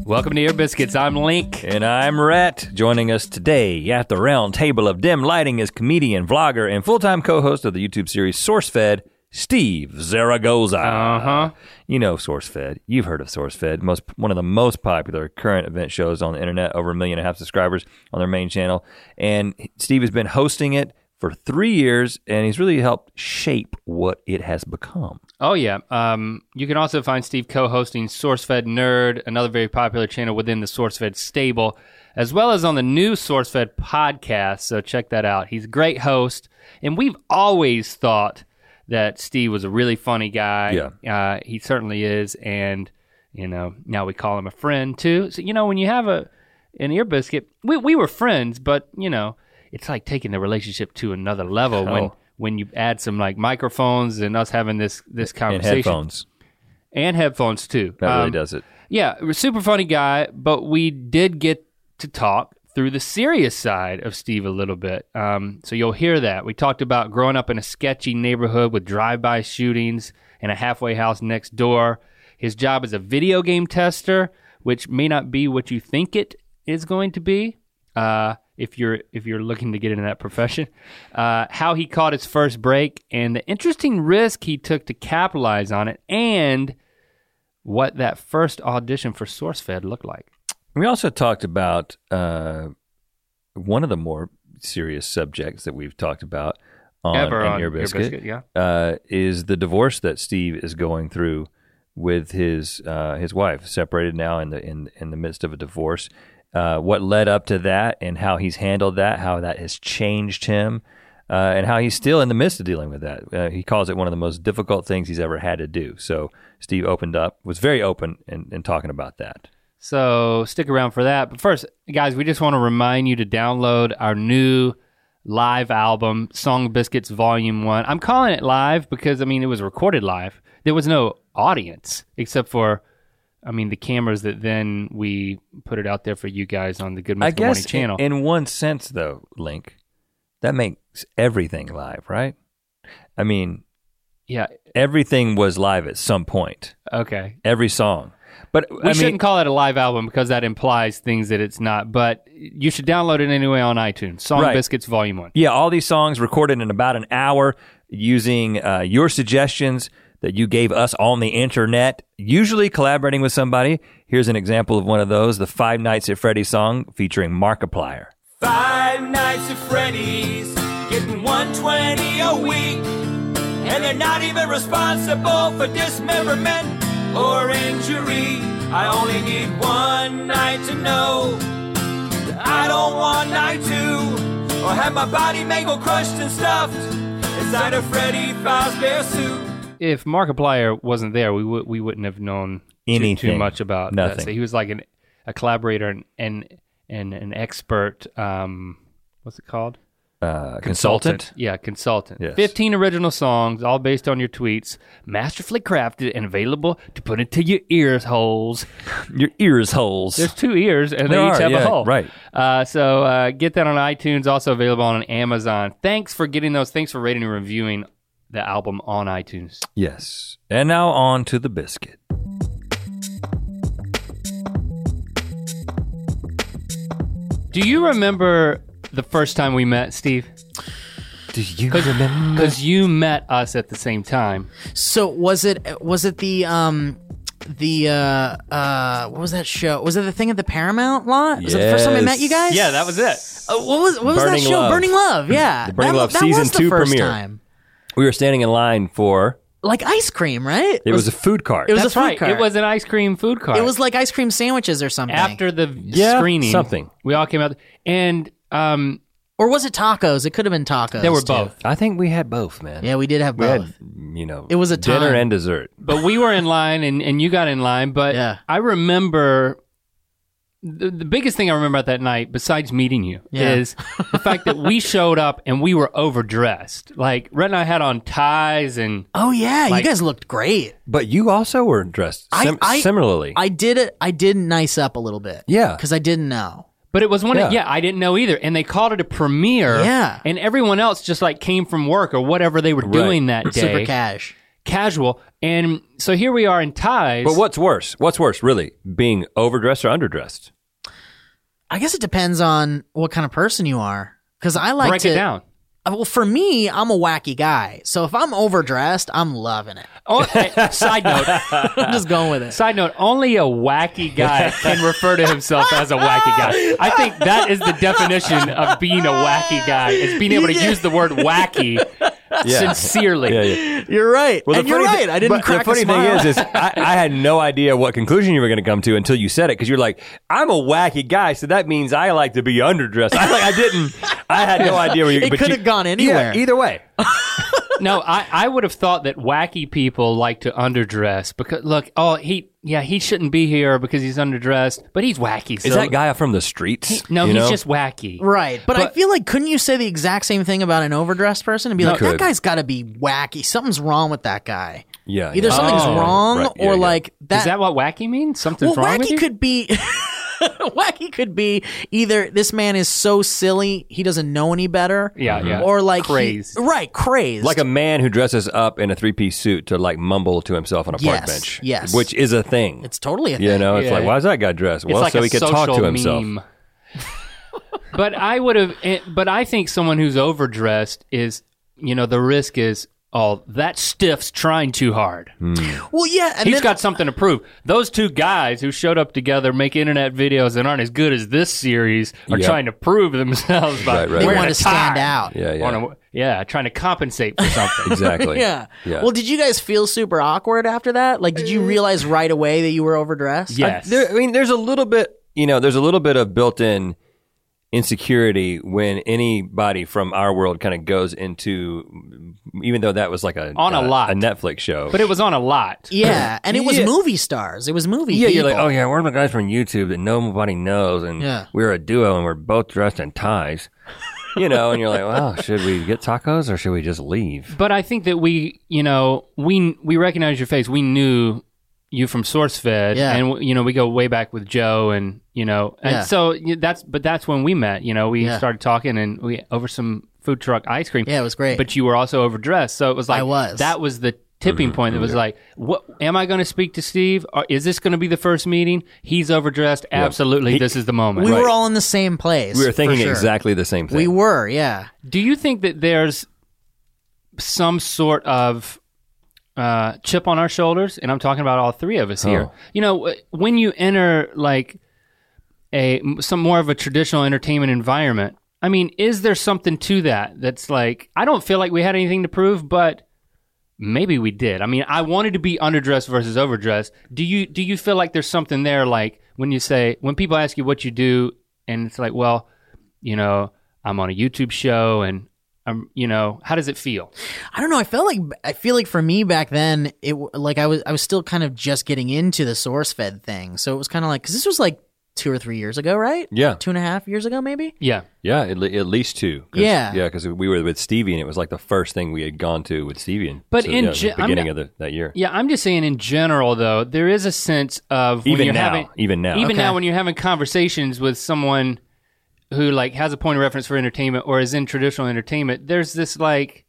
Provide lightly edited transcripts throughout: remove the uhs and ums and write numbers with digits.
Welcome to Ear Biscuits. I'm Link. And I'm Rhett. Joining us today at the round table of dim lighting is comedian, vlogger, and full-time co-host of the YouTube series SourceFed, Steve Zaragoza. Uh-huh. You know SourceFed. You've heard of SourceFed. One of the most popular current event shows on the internet, over 1.5 million subscribers on their main channel. And Steve has been hosting it for 3 years, and he's really helped shape what it has become. Oh, yeah. You can also find Steve co-hosting SourceFed Nerd, another very popular channel within the SourceFed stable, as well as on the new SourceFed podcast, so check that out. He's a great host, and we've always thought that Steve was a really funny guy. Yeah. He certainly is, and now we call him a friend, too. So, when you have an ear biscuit, we were friends, but, it's like taking the relationship to another level when you add some like microphones and us having this conversation. And headphones too. That really does it. Yeah, super funny guy, but we did get to talk through the serious side of Steve a little bit. So you'll hear that. We talked about growing up in a sketchy neighborhood with drive-by shootings and a halfway house next door. His job as a video game tester, which may not be what you think it is going to be. If you're looking to get into that profession, how he caught his first break and the interesting risk he took to capitalize on it, and what that first audition for SourceFed looked like. We also talked about one of the more serious subjects that we've talked about on Ear Biscuit, is the divorce that Steve is going through with his wife, separated now in the midst of a divorce. What led up to that and how he's handled that, how that has changed him, and how he's still in the midst of dealing with that. He calls it one of the most difficult things he's ever had to do. So Steve was very open in talking about that. So stick around for that. But first, guys, we just want to remind you to download our new live album, Song Biscuits Volume 1. I'm calling it live because, it was recorded live. There was no audience except for the cameras that then we put it out there for you guys on the Good Mythical Morning channel. In one sense, though, Link, that makes everything live, right? Yeah. Everything was live at some point. Okay. Every song. But we shouldn't call it a live album because that implies things that it's not, but you should download it anyway on iTunes. Song Biscuits Volume 1. Yeah, all these songs recorded in about an hour using your suggestions that you gave us on the internet, usually collaborating with somebody. Here's an example of one of those, the Five Nights at Freddy's song featuring Markiplier. 5 nights at Freddy's, getting $120 a week, and they're not even responsible for dismemberment or injury. I only need one night to know that I don't want night 2, or have my body mangled, crushed, and stuffed inside a Freddy Fazbear suit. If Markiplier wasn't there, we wouldn't have known too much about nothing. That. So he was like a collaborator and an expert. What's it called? Consultant. Yeah, consultant. Yes. 15 original songs, all based on your tweets, masterfully crafted and available to put into your ears holes. Your ears holes. There's 2 ears, and they each have a hole. Right. So get that on iTunes. Also available on Amazon. Thanks for getting those. Thanks for rating and reviewing the album on iTunes. Yes. And now on to the biscuit. Do you remember the first time we met, Steve? Do you remember? Because you met us at the same time. So was it the what was that show? Was it the thing at the Paramount lot? Was it the first time I met you guys? Yeah, that was it. What was that show? Love. Burning Love. Yeah, The Burning Love that season was the 2 first premiere. Time. We were standing in line for... Like ice cream, right? It was a food cart. It was That's a food right. cart. It was an ice cream food cart. It was like ice cream sandwiches or something. after the screening. Something. We all came out, and or was it tacos? It could have been tacos. there were too. both. I think we had both, man. Yeah, we did have We both. had, It was a dinner time. and dessert. But we were in line, and you got in line. But Yeah. I remember the biggest thing I remember about that night, besides meeting you, Yeah. is the fact that we showed up and we were overdressed. Like, Rhett and I had on ties and... Oh yeah, Like- you guys looked great. But you also were dressed similarly. I did nice up a little bit. Yeah. Because I didn't know. But it was one Yeah. I didn't know either. And they called it a premiere. Yeah. And everyone else just like came from work or whatever they were doing that day. Super cash. casual. And so here we are in ties. But what's worse? What's worse, really? Being overdressed or underdressed? I guess it depends on what kind of person you are. Because I like Break it down. Well, for me, I'm a wacky guy. So if I'm overdressed, I'm loving it. Oh, side note. I'm just going with it. Side note, only a wacky guy can refer to himself as a wacky guy. I think that is the definition of being a wacky guy, is being able to use the word wacky sincerely. Yeah. You're right. Well, and you're right. I didn't crack a smile. The funny thing is I had no idea what conclusion you were going to come to until you said it, because you're like, I'm a wacky guy, so that means I like to be underdressed. I had no idea where you... It could have gone anywhere. Yeah, either way. No, I would have thought that wacky people like to underdress because, look, he shouldn't be here because he's underdressed, but he's wacky. So is that guy from the streets? He's just wacky. Right. But I feel like, couldn't you say the exact same thing about an overdressed person and be like, that guy's got to be wacky. Something's wrong with that guy. Yeah. Either something's wrong or like that. Is that what wacky means? Something's wrong with you? Wacky could be... Wacky could be either this man is so silly he doesn't know any better, or like crazed. Crazed, like a man who dresses up in a 3-piece suit to like mumble to himself on a park bench. Yes, which is a thing. It's totally a thing. You know, it's like, why is that guy dressed? Well, like so he could talk to himself. Meme. But I think someone who's overdressed is, the risk is, that stiff's trying too hard. Well, yeah. And he's got something to prove. Those two guys who showed up together, make internet videos and aren't as good as this series, are trying to prove themselves by they want to stand out. Trying to compensate for something. Exactly. Yeah. Well, did you guys feel super awkward after that? Like, did you realize right away that you were overdressed? Yes. There's a little bit, of built-in insecurity when anybody from our world kind of goes into, even though that was like a Netflix show, but it was on a lot. Yeah, and it was movie stars. It was movie people. You're like, we're the guys from YouTube that nobody knows, and we're a duo, and we're both dressed in ties. And you're like, well, should we get tacos or should we just leave? But I think that we recognize your face. We knew you from SourceFed, and we go way back with Joe, and so that's when we met. We started talking, and we over some food truck ice cream. Yeah, it was great. But you were also overdressed, so it was like that was the tipping point. That was like, what am I going to speak to Steve? Or is this going to be the first meeting? He's overdressed. Absolutely, this is the moment. We were all in the same place. We were thinking exactly the same thing. We were, yeah. Do you think that there's some sort of chip on our shoulders, and I'm talking about all three of us here. When you enter like some more of a traditional entertainment environment, I mean, is there something to that that's like, I don't feel like we had anything to prove, but maybe we did. I mean, I wanted to be underdressed versus overdressed. Do you feel like there's something there, like when people ask you what you do, and it's like, well, I'm on a YouTube show, and how does it feel? I don't know. I feel like for me back then, I was still kind of just getting into the SourceFed thing. So it was kind of like, because this was like 2 or 3 years ago, right? Yeah. 2.5 years ago, maybe? Yeah. Yeah, at least 2. Yeah, because we were with Stevie, and it was like the first thing we had gone to with Stevie. But the beginning of that year. Yeah, I'm just saying in general, though, there is a sense of even now when you're having conversations with someone who like has a point of reference for entertainment or is in traditional entertainment, there's this like,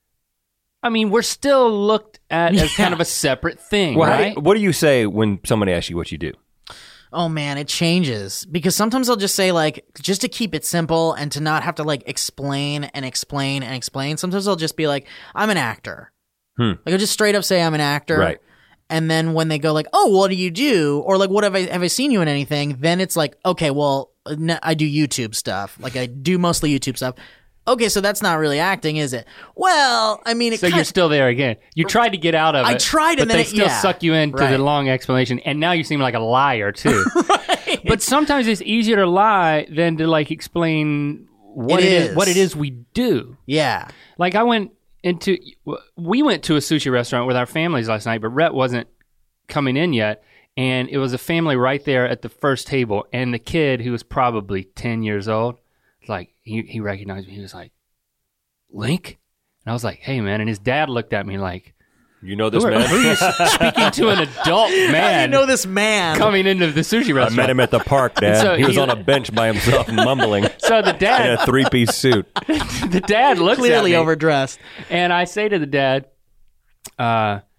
I mean, we're still looked at as kind of a separate thing, right? What do you say when somebody asks you what you do? Oh man, it changes, because sometimes I'll just say, like, just to keep it simple and to not have to like explain and explain and explain. Sometimes I'll just be like, I'm an actor. Like I'll just straight up say I'm an actor. Right. And then when they go like, oh, what do you do? Or like, what have I seen you in anything? Then it's like, okay, well, I do YouTube stuff. Like I do mostly YouTube stuff. Okay, so that's not really acting, is it? Well, I mean, you're still there again. You tried to get out of it. I tried, but and then they still suck you into the long explanation, and now you seem like a liar too. Right. But sometimes it's easier to lie than to like explain what it is we do. Yeah. Like we went to a sushi restaurant with our families last night, but Rhett wasn't coming in yet, and it was a family right there at the first table, and the kid, who was probably 10 years old, like he recognized me. He was like, Link? And I was like, hey man. And his dad looked at me like, you know this man? Who are you speaking to an adult man? How do you know this man coming into the sushi restaurant? I met him at the park, Dad. So he was on a bench by himself mumbling. So the dad in a 3-piece suit. The dad looks clearly at me, overdressed. And I say to the dad,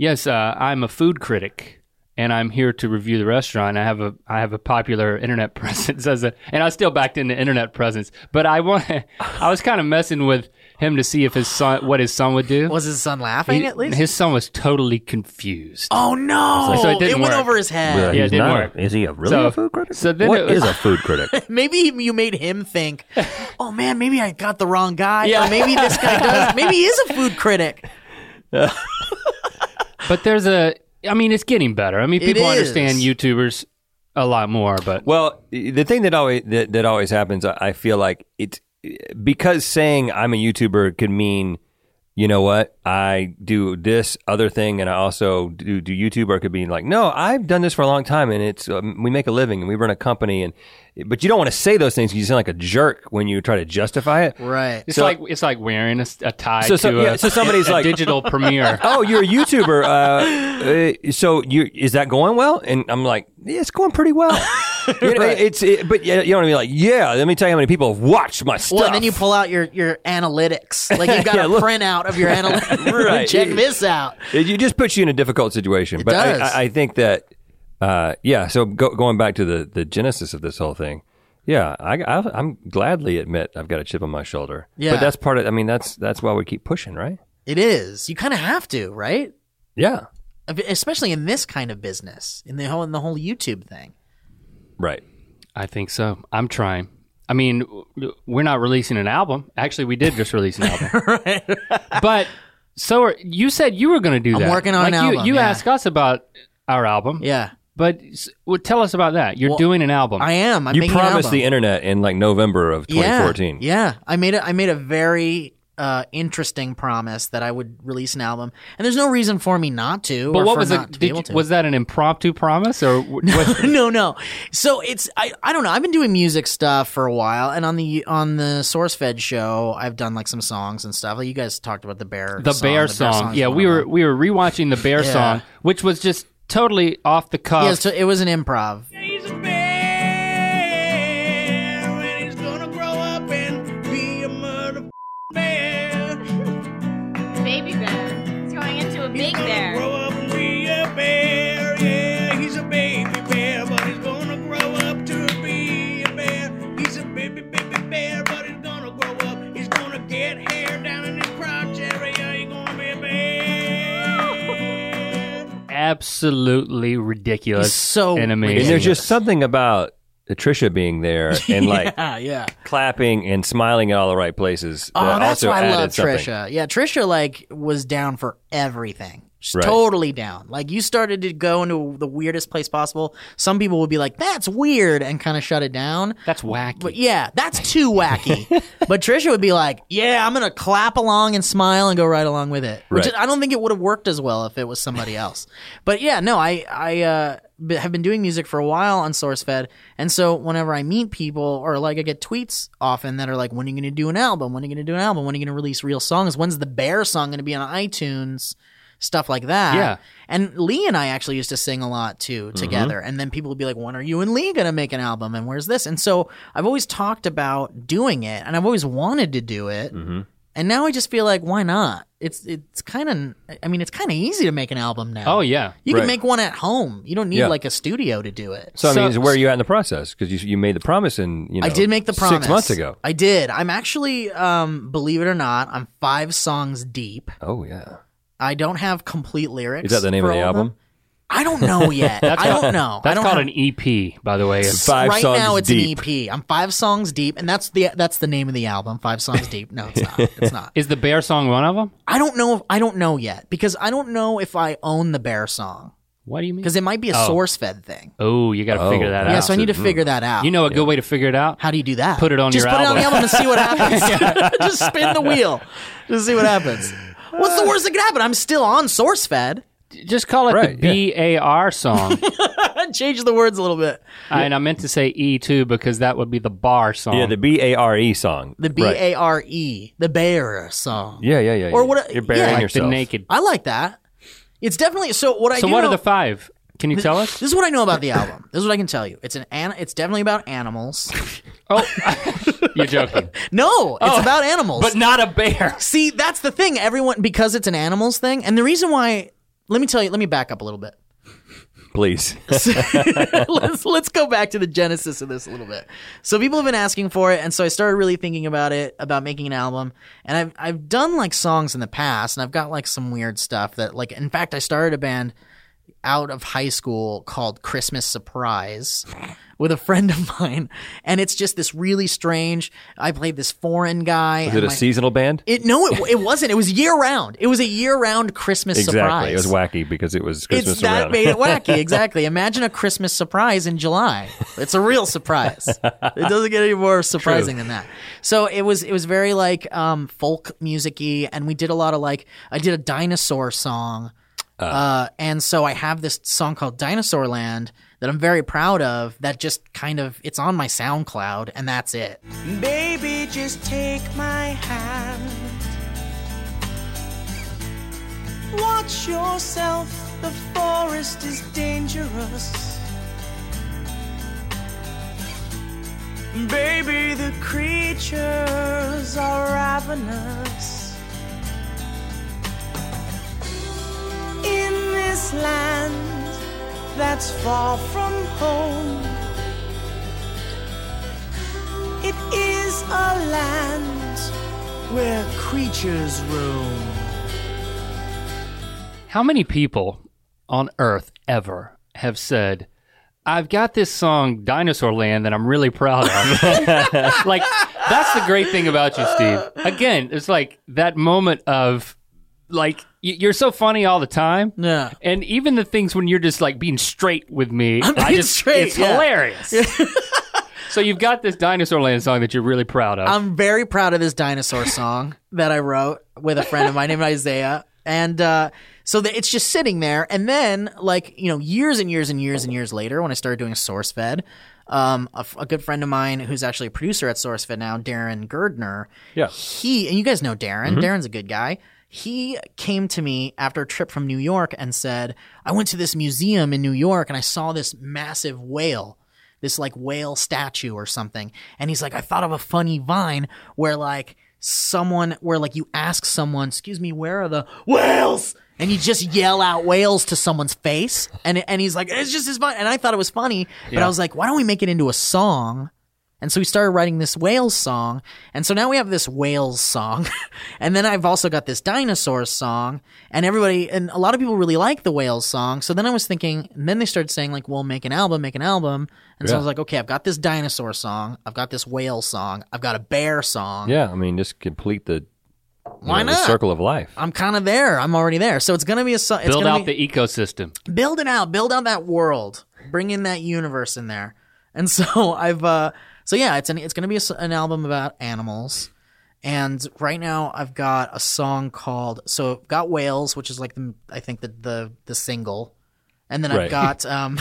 Yes, I'm a food critic. And I'm here to review the restaurant. I have a popular internet presence and I still backed into internet presence. But I was kind of messing with him to see if what his son would do. Was his son laughing at least? His son was totally confused. Oh no! So it went over his head. Yeah, it didn't work. Is he a food critic? So then what is a food critic? Maybe you made him think, oh man, maybe I got the wrong guy. Yeah. Or maybe this guy does. Maybe he is a food critic. But it's getting better. I mean, people understand YouTubers a lot more, but the thing that always happens, I feel like it's because saying I'm a YouTuber could mean, you know what, I do this other thing and I also do YouTube, or it could be like, no, I've done this for a long time and it's we make a living and we run a company, but you don't want to say those things because you sound like a jerk when you try to justify it. Right. It's like wearing a tie so somebody's a like digital premiere. Oh, you're a YouTuber. So is that going well? And I'm like, yeah, it's going pretty well. But you know what I mean? Like, yeah, let me tell you how many people have watched my stuff. Well, and then you pull out your analytics. Like you've got a printout of your analytics. Right. Check this out. It just puts you in a difficult situation. But I think that, so going back to the genesis of this whole thing, yeah, I'm gladly admit I've got a chip on my shoulder. Yeah. But that's part of, that's why we keep pushing, right? It is. You kind of have to, right? Yeah. Especially in this kind of business, in the whole YouTube thing. Right. I think so. I'm trying. I mean, we're not releasing an album. Actually, we did just release an album. Right. But you said you were going to do that. I'm working on an album. You asked us about our album. Yeah. But tell us about that. You're doing an album. I am. You promised the internet in like November of 2014. Yeah. I made a very interesting promise that I would release an album, and there's no reason for me not to. But what was it? Was that an impromptu promise or no? So it's I don't know. I've been doing music stuff for a while, and on the SourceFed show, I've done like some songs and stuff. Like you guys talked about the Bear song. Yeah, we were rewatching the Bear song, which was just totally off the cuff. Yeah, so it was an improv. He's a bear, and he's gonna grow up and be a mother bear. Baby bear. He's going into a big bear. Grow up and be a bear. Yeah, he's a baby bear, but he's gonna grow up to be a bear. He's a baby bear, but he's gonna grow up. He's gonna get hair down in his crotch area. He's gonna be a bear. Absolutely ridiculous. So and amazing. And there's just something about Trisha being there and like clapping and smiling in all the right places. Oh, that's why I love something. Trisha. Yeah, Trisha like was down for everything. She's totally down. Like you started to go into the weirdest place possible. Some people would be like, "That's weird," and kind of shut it down. That's wacky. But yeah, that's too wacky. But Trisha would be like, "Yeah, I'm gonna clap along and smile and go right along with it." Which I don't think it would have worked as well if it was somebody else. But yeah, no, I have been doing music for a while on SourceFed, and so whenever I meet people or like I get tweets often that are like, "When are you gonna do an album? When are you gonna do an album? When are you gonna release real songs? When's the Bear song gonna be on iTunes?" Stuff like that. Yeah. And Lee and I actually used to sing a lot too together. And then people would be like, when are you and Lee going to make an album? And where's this? And so I've always talked about doing it and I've always wanted to do it. Mm-hmm. And now I just feel like, why not? It's kind of easy to make an album now. Oh, yeah. You can make one at home. You don't need like a studio to do it. So where are you at in the process? Because you made the promise I did make the promise 6 months ago. I did. I'm actually, believe it or not, I'm 5 songs deep. Oh, yeah. I don't have complete lyrics. Is that the name of the album? I don't know yet. I don't know. That's called an EP, by the way. It's 5 right songs now it's deep. an EP. I'm 5 songs deep, and that's the name of the album. 5 songs deep. No, it's not. It's not. Is the Bear song one of them? I don't know yet because I don't know if I own the Bear song. What do you mean? Because it might be a SourceFed thing. Oh, you got to figure that out. Yeah, so I need to figure that out. You know a good way to figure it out? How do you do that? Put it on your album. Just put it on the album and see what happens. Just spin the wheel. Just see what happens. What's the worst that could happen? I'm still on SourceFed. Just call it the BAR song. Change the words a little bit. And I meant to say E too because that would be the bar song. Yeah, the BARE song. The BARE, the Bear song. Yeah. Or what? You're burying yourself. The naked. I like that. It's definitely so. What are the 5? Can you tell us? This is what I know about the album. This is what I can tell you. It's definitely about animals. Oh, you're joking. No, it's about animals. But not a bear. See, that's the thing. Everyone, because it's an animals thing. And the reason why let me back up a little bit. Please. let's go back to the genesis of this a little bit. So people have been asking for it, and so I started really thinking about making an album. And I've done like songs in the past, and I've got like some weird stuff that like, in fact, I started a band out of high school called Christmas Surprise with a friend of mine, and it's just this really strange. I played this foreign guy. Was it a seasonal band? It wasn't. It was year round. It was a year round Christmas surprise. Exactly. It was wacky because it was Christmas that around. made it wacky. Exactly. Imagine a Christmas surprise in July. It's a real surprise. It doesn't get any more surprising than that. So it was very like folk music-y, and we did a lot of like, I did a dinosaur song. And so I have this song called Dinosaur Land that I'm very proud of, that just kind of, it's on my SoundCloud, and that's it. Baby, just take my hand. Watch yourself, the forest is dangerous. Baby, the creatures are ravenous. In this land that's far from home, it is a land where creatures roam. How many people on Earth ever have said, I've got this song, Dinosaur Land, that I'm really proud of? Like, that's the great thing about you, Steve. Again, it's like that moment of, like, you're so funny all the time. Yeah. And even the things when you're just like being straight with me, it's yeah. hilarious. So you've got this Dinosaur Land song that you're really proud of. I'm very proud of this dinosaur song that I wrote with a friend of mine named Isaiah. And so it's just sitting there. And then, like, you know, years and years and years and years later, when I started doing SourceFed, a good friend of mine who's actually a producer at SourceFed now, Darren Girdner. Yeah. And you guys know Darren. Darren's a good guy. He came to me after a trip from New York and said, I went to this museum in New York and I saw this massive whale, this like whale statue or something. And he's like, I thought of a funny vine where like you ask someone, excuse me, where are the whales? And you just yell out whales to someone's face. And he's like, it's just as fun. And I thought it was funny, but I was like, why don't we make it into a song? And so we started writing this whales song. And so now we have this whales song. And then I've also got this dinosaurs song. And a lot of people really like the whales song. So then I was thinking, and then they started saying like, well, make an album. And so I was like, okay, I've got this dinosaur song. I've got this whale song. I've got a bear song. Yeah, I mean, just complete the Why not? The circle of life. I'm kind of there. I'm already there. So it's going to be a build out the ecosystem. Build it out. Build out that world. Bring in that universe in there. And so So yeah, it's going to be an album about animals, and right now I've got a song called. So I've got Whales, which is like the single, and then I've got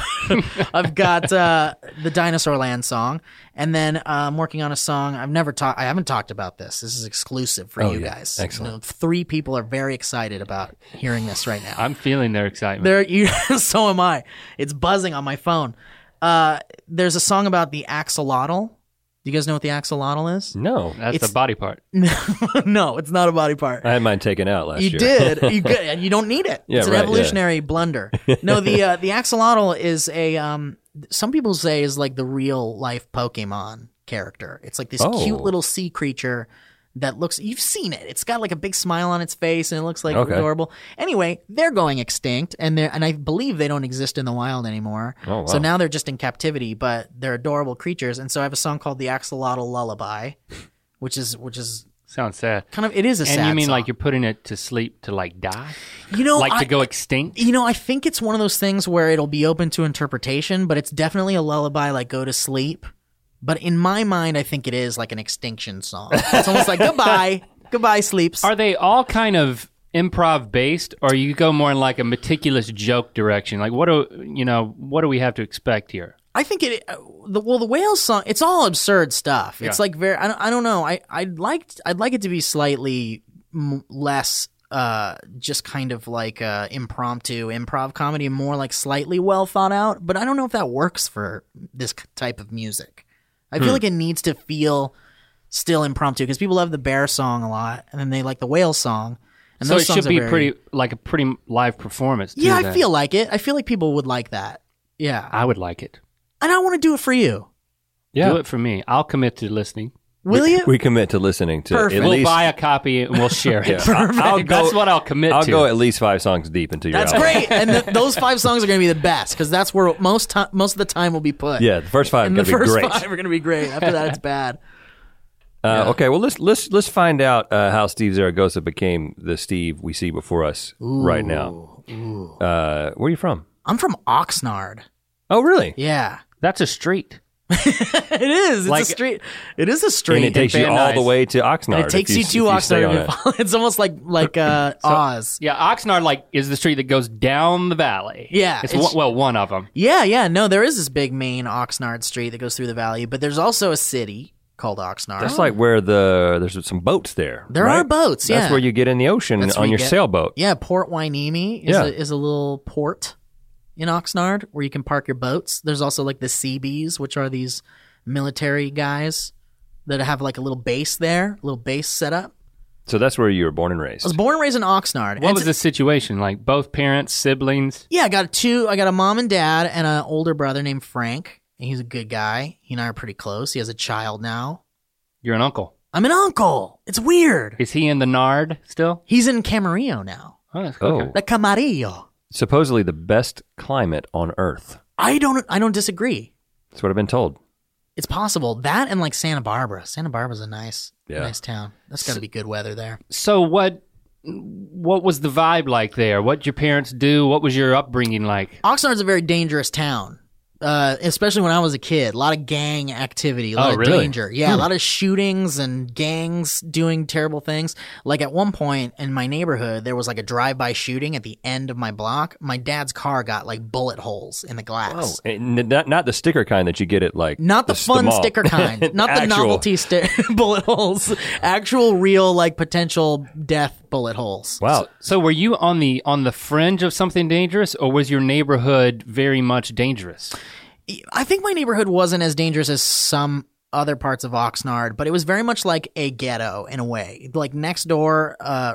the Dinosaur Land song, and then I'm working on a song. I haven't talked about this. This is exclusive for you guys. Excellent. You know, 3 people are very excited about hearing this right now. I'm feeling their excitement. So am I. It's buzzing on my phone. There's a song about the axolotl. Do you guys know what the axolotl is? No. That's the body part. No, it's not a body part. I had mine taken out last year. You did. And you don't need it. Yeah, it's an evolutionary blunder. No, the axolotl is some people say is like the real life Pokemon character. It's like this cute little sea creature that looks, you've seen it. It's got like a big smile on its face and it looks like adorable. Anyway, they're going extinct and I believe they don't exist in the wild anymore. Oh, wow. So now they're just in captivity, but they're adorable creatures. And so I have a song called The Axolotl Lullaby, which is sounds sad. Kind of, it is a sad song. And you mean song. Like you're putting it to sleep to like die? You know, to go extinct? You know, I think it's one of those things where it'll be open to interpretation, but it's definitely a lullaby like go to sleep. But in my mind, I think it is like an extinction song. It's almost like goodbye, sleeps. Are they all kind of improv based, or you go more in like a meticulous joke direction? Like what do we have to expect here? I think the Whales song, it's all absurd stuff. It's like very, I don't know. I'd like it to be slightly less just kind of like impromptu improv comedy, more like slightly well thought out. But I don't know if that works for this type of music. I feel like it needs to feel still impromptu because people love the bear song a lot, and then they like the whale song, And so those it songs should be are very, a pretty live performance. Too, Yeah, I then. feel like it. I feel like people would like that. Yeah. I would like it. And I want to do it for you. Yeah. Do it for me. I'll commit to listening. Will you? We commit to listening to Perfect. at We'll least. buy a copy and we'll share it. I'll go, That's what I'll commit I'll to. go at least 5 songs deep into your That's album. great. And those 5 songs are going to be the best because that's where most of the time will be put. Yeah, the first 5 are And going the to be first great. 5 are going to be great. After that, it's bad. Okay, well let's find out how Steve Zaragoza became the Steve we see before us right now. Where are you from? I'm from Oxnard. Oh, really? Yeah. That's a street. It is. It's a street. It is a street. And it takes you Van all the Nuys. way to Oxnard. And it takes you to Oxnard. It's almost like Oz. Yeah, Oxnard is the street that goes down the valley. Yeah, it's it's- one of them. Yeah. No, there is this big main Oxnard street that goes through the valley, but there's also a city called Oxnard. That's like where there's some boats there. There right? are boats, yeah. That's where you get in the ocean That's where on you your get- sailboat. Yeah, Port Hueneme is a little port in Oxnard where you can park your boats. There's also like the Seabees, which are these military guys that have like a little base there, a little base set up. So that's where you were born and raised. I was born and raised in Oxnard. What was the situation? Like both parents, siblings? Yeah, I got a mom and dad and an older brother named Frank. And he's a good guy. He and I are pretty close. He has a child now. You're an uncle. I'm an uncle. It's weird. Is he in the Nard still? He's in Camarillo now. Oh, that's Oh. okay. The Camarillo. Supposedly the best climate on Earth. I don't disagree. That's what I've been told. It's possible. That and like Santa Barbara. Santa Barbara's a nice town. That's got to be good weather there. So what was the vibe like there? What did your parents do? What was your upbringing like? Oxnard's a very dangerous town. Especially when I was a kid, a lot of gang activity, a lot of really? danger. Yeah, a lot of shootings and gangs doing terrible things. Like at one point in my neighborhood, there was like a drive-by shooting at the end of my block. My dad's car got like bullet holes in the glass. And not the sticker kind that you get at like Not the fun mall. sticker kind, not the Actual- novelty bullet holes. Actual, real, like potential death bullet holes. Wow. So were you on the fringe of something dangerous, or was your neighborhood very much dangerous? I think my neighborhood wasn't as dangerous as some other parts of Oxnard, but it was very much like a ghetto in a way. Like next door,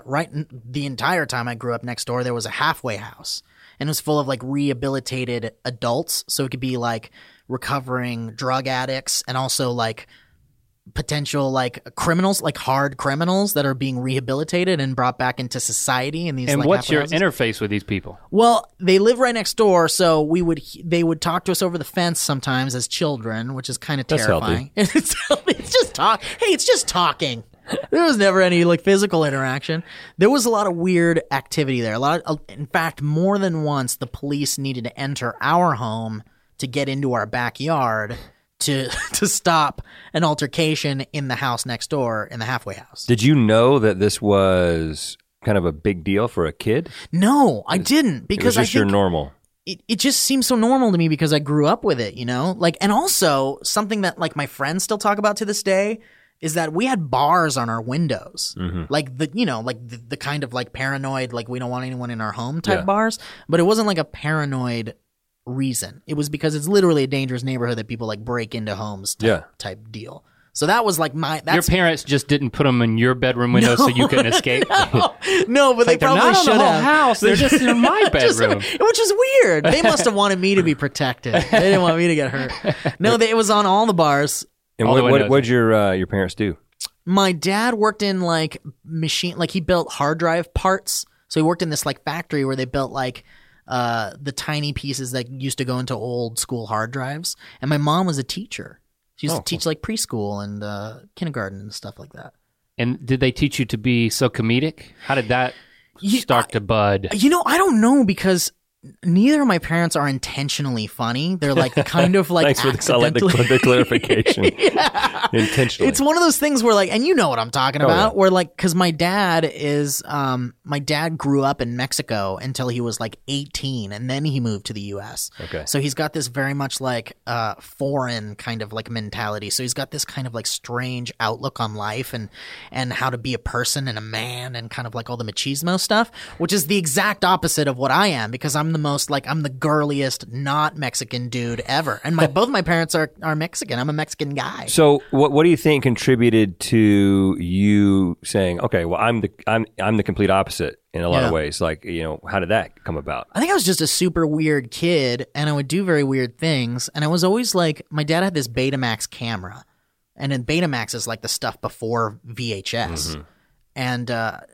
the entire time I grew up next door, there was a halfway house, and it was full of like rehabilitated adults. So it could be like recovering drug addicts and also like potential like criminals, like hard criminals that are being rehabilitated and brought back into society. In these And like, what's halfway your houses. interface with these people? Well, they live right next door, so they would talk to us over the fence sometimes as children, which is kind of That's terrifying. It's just talk. Hey, it's just talking. There was never any like physical interaction. There was a lot of weird activity there. In fact, more than once, the police needed to enter our home to get into our backyard to stop an altercation in the house next door in the halfway house. Did you know that this was kind of a big deal for a kid? No, I didn't, It because was just I your think normal. it just seems so normal to me because I grew up with it, you know? Like, and also something that like my friends still talk about to this day is that we had bars on our windows. Like the kind of like paranoid, like we don't want anyone in our home type Yeah. bars, but it wasn't like a paranoid reason. It was because it's literally a dangerous neighborhood that people like break into homes type deal. So that was like Your parents just didn't put them in your bedroom window so you couldn't escape. No, but they They're probably not on should the whole have. house. They're just in my bedroom. Which is weird. They must have wanted me to be protected. They didn't want me to get hurt. No, it was on all the bars. And All the what windows. did your parents do? My dad worked in like he built hard drive parts. So he worked in this like factory where they built like the tiny pieces that used to go into old school hard drives. And my mom was a teacher. She used to teach like preschool and kindergarten and stuff like that. And did they teach you to be so comedic? How did that start to bud? You know, I don't know because neither of my parents are intentionally funny. They're like kind of like Thanks for the clarification. Intentionally. It's one of those things where like, and you know what I'm talking about, yeah. where like, cause my dad grew up in Mexico until he was like 18 and then he moved to the US. Okay. So he's got this very much like foreign kind of like mentality. So he's got this kind of like strange outlook on life and how to be a person and a man and kind of like all the machismo stuff, which is the exact opposite of what I am because I'm the most like I'm the girliest not Mexican dude ever, and both my parents are Mexican. I'm a Mexican guy. So what do you think contributed to you saying, okay, well I'm the complete opposite in a lot of ways? Like, you know, how did that come about? I think I was just a super weird kid, and I would do very weird things, and I was always like, my dad had this Betamax camera, and then Betamax is like the stuff before VHS, and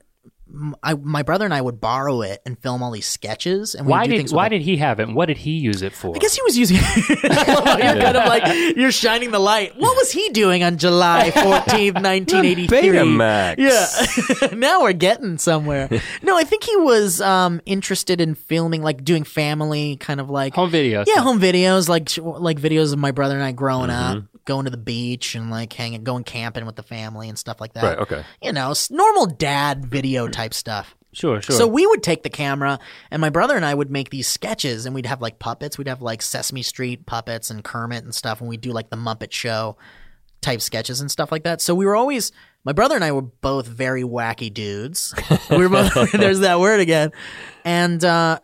my brother and I would borrow it and film all these sketches. And why did he have it? And what did he use it for? I guess he was using it. You're kind of like, you're shining the light. What was he doing on July 14th, 1983? Betamax. Yeah. Now we're getting somewhere. No, I think he was interested in filming, like doing family kind of like home videos. Yeah, home videos, like videos of my brother and I growing up, going to the beach and like going camping with the family and stuff like that. Right, okay. You know, normal dad video type stuff. Sure. So we would take the camera, and my brother and I would make these sketches, and we'd have like puppets. We'd have like Sesame Street puppets and Kermit and stuff, and we'd do like the Muppet Show type sketches and stuff like that. So we were always, my brother and I were both very wacky dudes. We were both, there's that word again. And and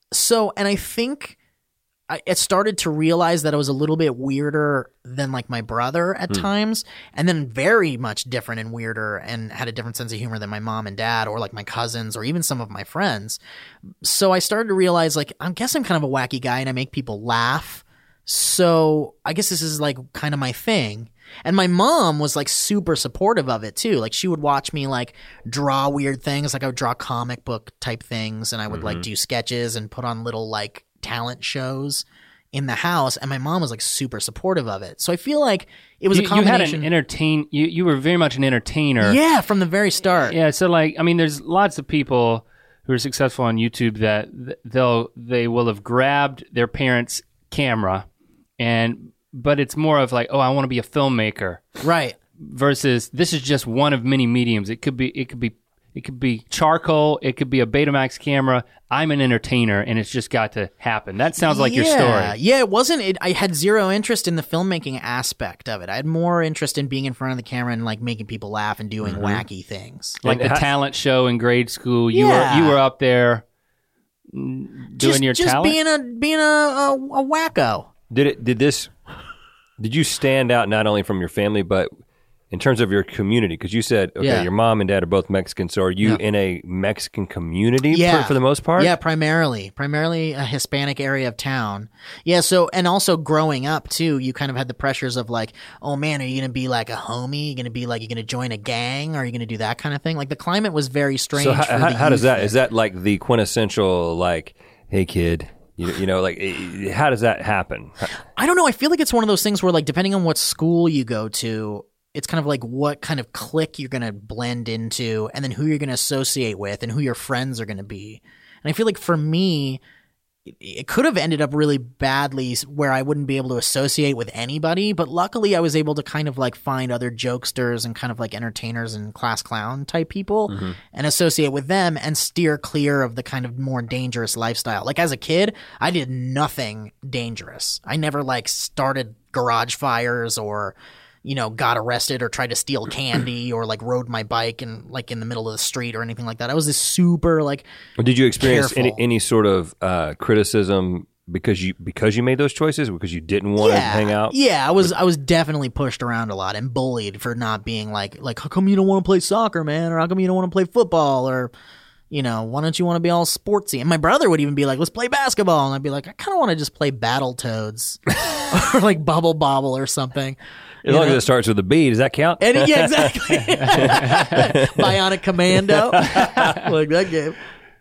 I think I started to realize that I was a little bit weirder than like my brother at times, and then very much different and weirder, and had a different sense of humor than my mom and dad, or like my cousins, or even some of my friends. So I started to realize, like, I guess I'm kind of a wacky guy and I make people laugh. So I guess this is like kind of my thing. And my mom was like super supportive of it too. Like she would watch me like draw weird things. Like I would draw comic book type things, and I would like do sketches and put on little like talent shows in the house, and my mom was like super supportive of it. So I feel like it was a combination. You had you were very much an entertainer. Yeah, from the very start. Yeah, so like, I mean, there's lots of people who are successful on YouTube that they will have grabbed their parents' camera, but it's more of like, oh, I want to be a filmmaker. Right. Versus this is just one of many mediums. It could be charcoal. It could be a Betamax camera. I'm an entertainer, and it's just got to happen. That sounds like your story. Yeah, it wasn't. I had zero interest in the filmmaking aspect of it. I had more interest in being in front of the camera and like making people laugh and doing wacky things. Like the talent show in grade school. You were up there doing your talent. Just being a wacko. Did you stand out not only from your family, but in terms of your community? Because you said, okay, your mom and dad are both Mexican, so are you in a Mexican community for the most part? Yeah, primarily a Hispanic area of town. Yeah, so, and also growing up too, you kind of had the pressures of like, oh man, are you going to be like a homie? Are you going to be like, you're going to join a gang? Are you going to do that kind of thing? Like the climate was very strange. So how does that, is that like the quintessential like, hey kid, you know, like, how does that happen? I don't know. I feel like it's one of those things where like, depending on what school you go to, it's kind of like what kind of clique you're going to blend into, and then who you're going to associate with, and who your friends are going to be. And I feel like for me, it could have ended up really badly where I wouldn't be able to associate with anybody, but luckily I was able to kind of like find other jokesters and kind of like entertainers and class clown type people and associate with them and steer clear of the kind of more dangerous lifestyle. Like as a kid, I did nothing dangerous. I never like started garage fires or, you know, got arrested or tried to steal candy or like rode my bike and like in the middle of the street or anything like that. I was this super like. Did you experience any sort of criticism because you made those choices, because you didn't want to hang out? Yeah, I was definitely pushed around a lot and bullied for not being like how come you don't want to play soccer, man, or how come you don't want to play football, or, you know, why don't you want to be all sportsy? And my brother would even be like, let's play basketball, and I'd be like, I kind of want to just play Battletoads or like Bubble Bobble or something. As long as it starts with a B, does that count? And, yeah, exactly. Bionic Commando. Like that game.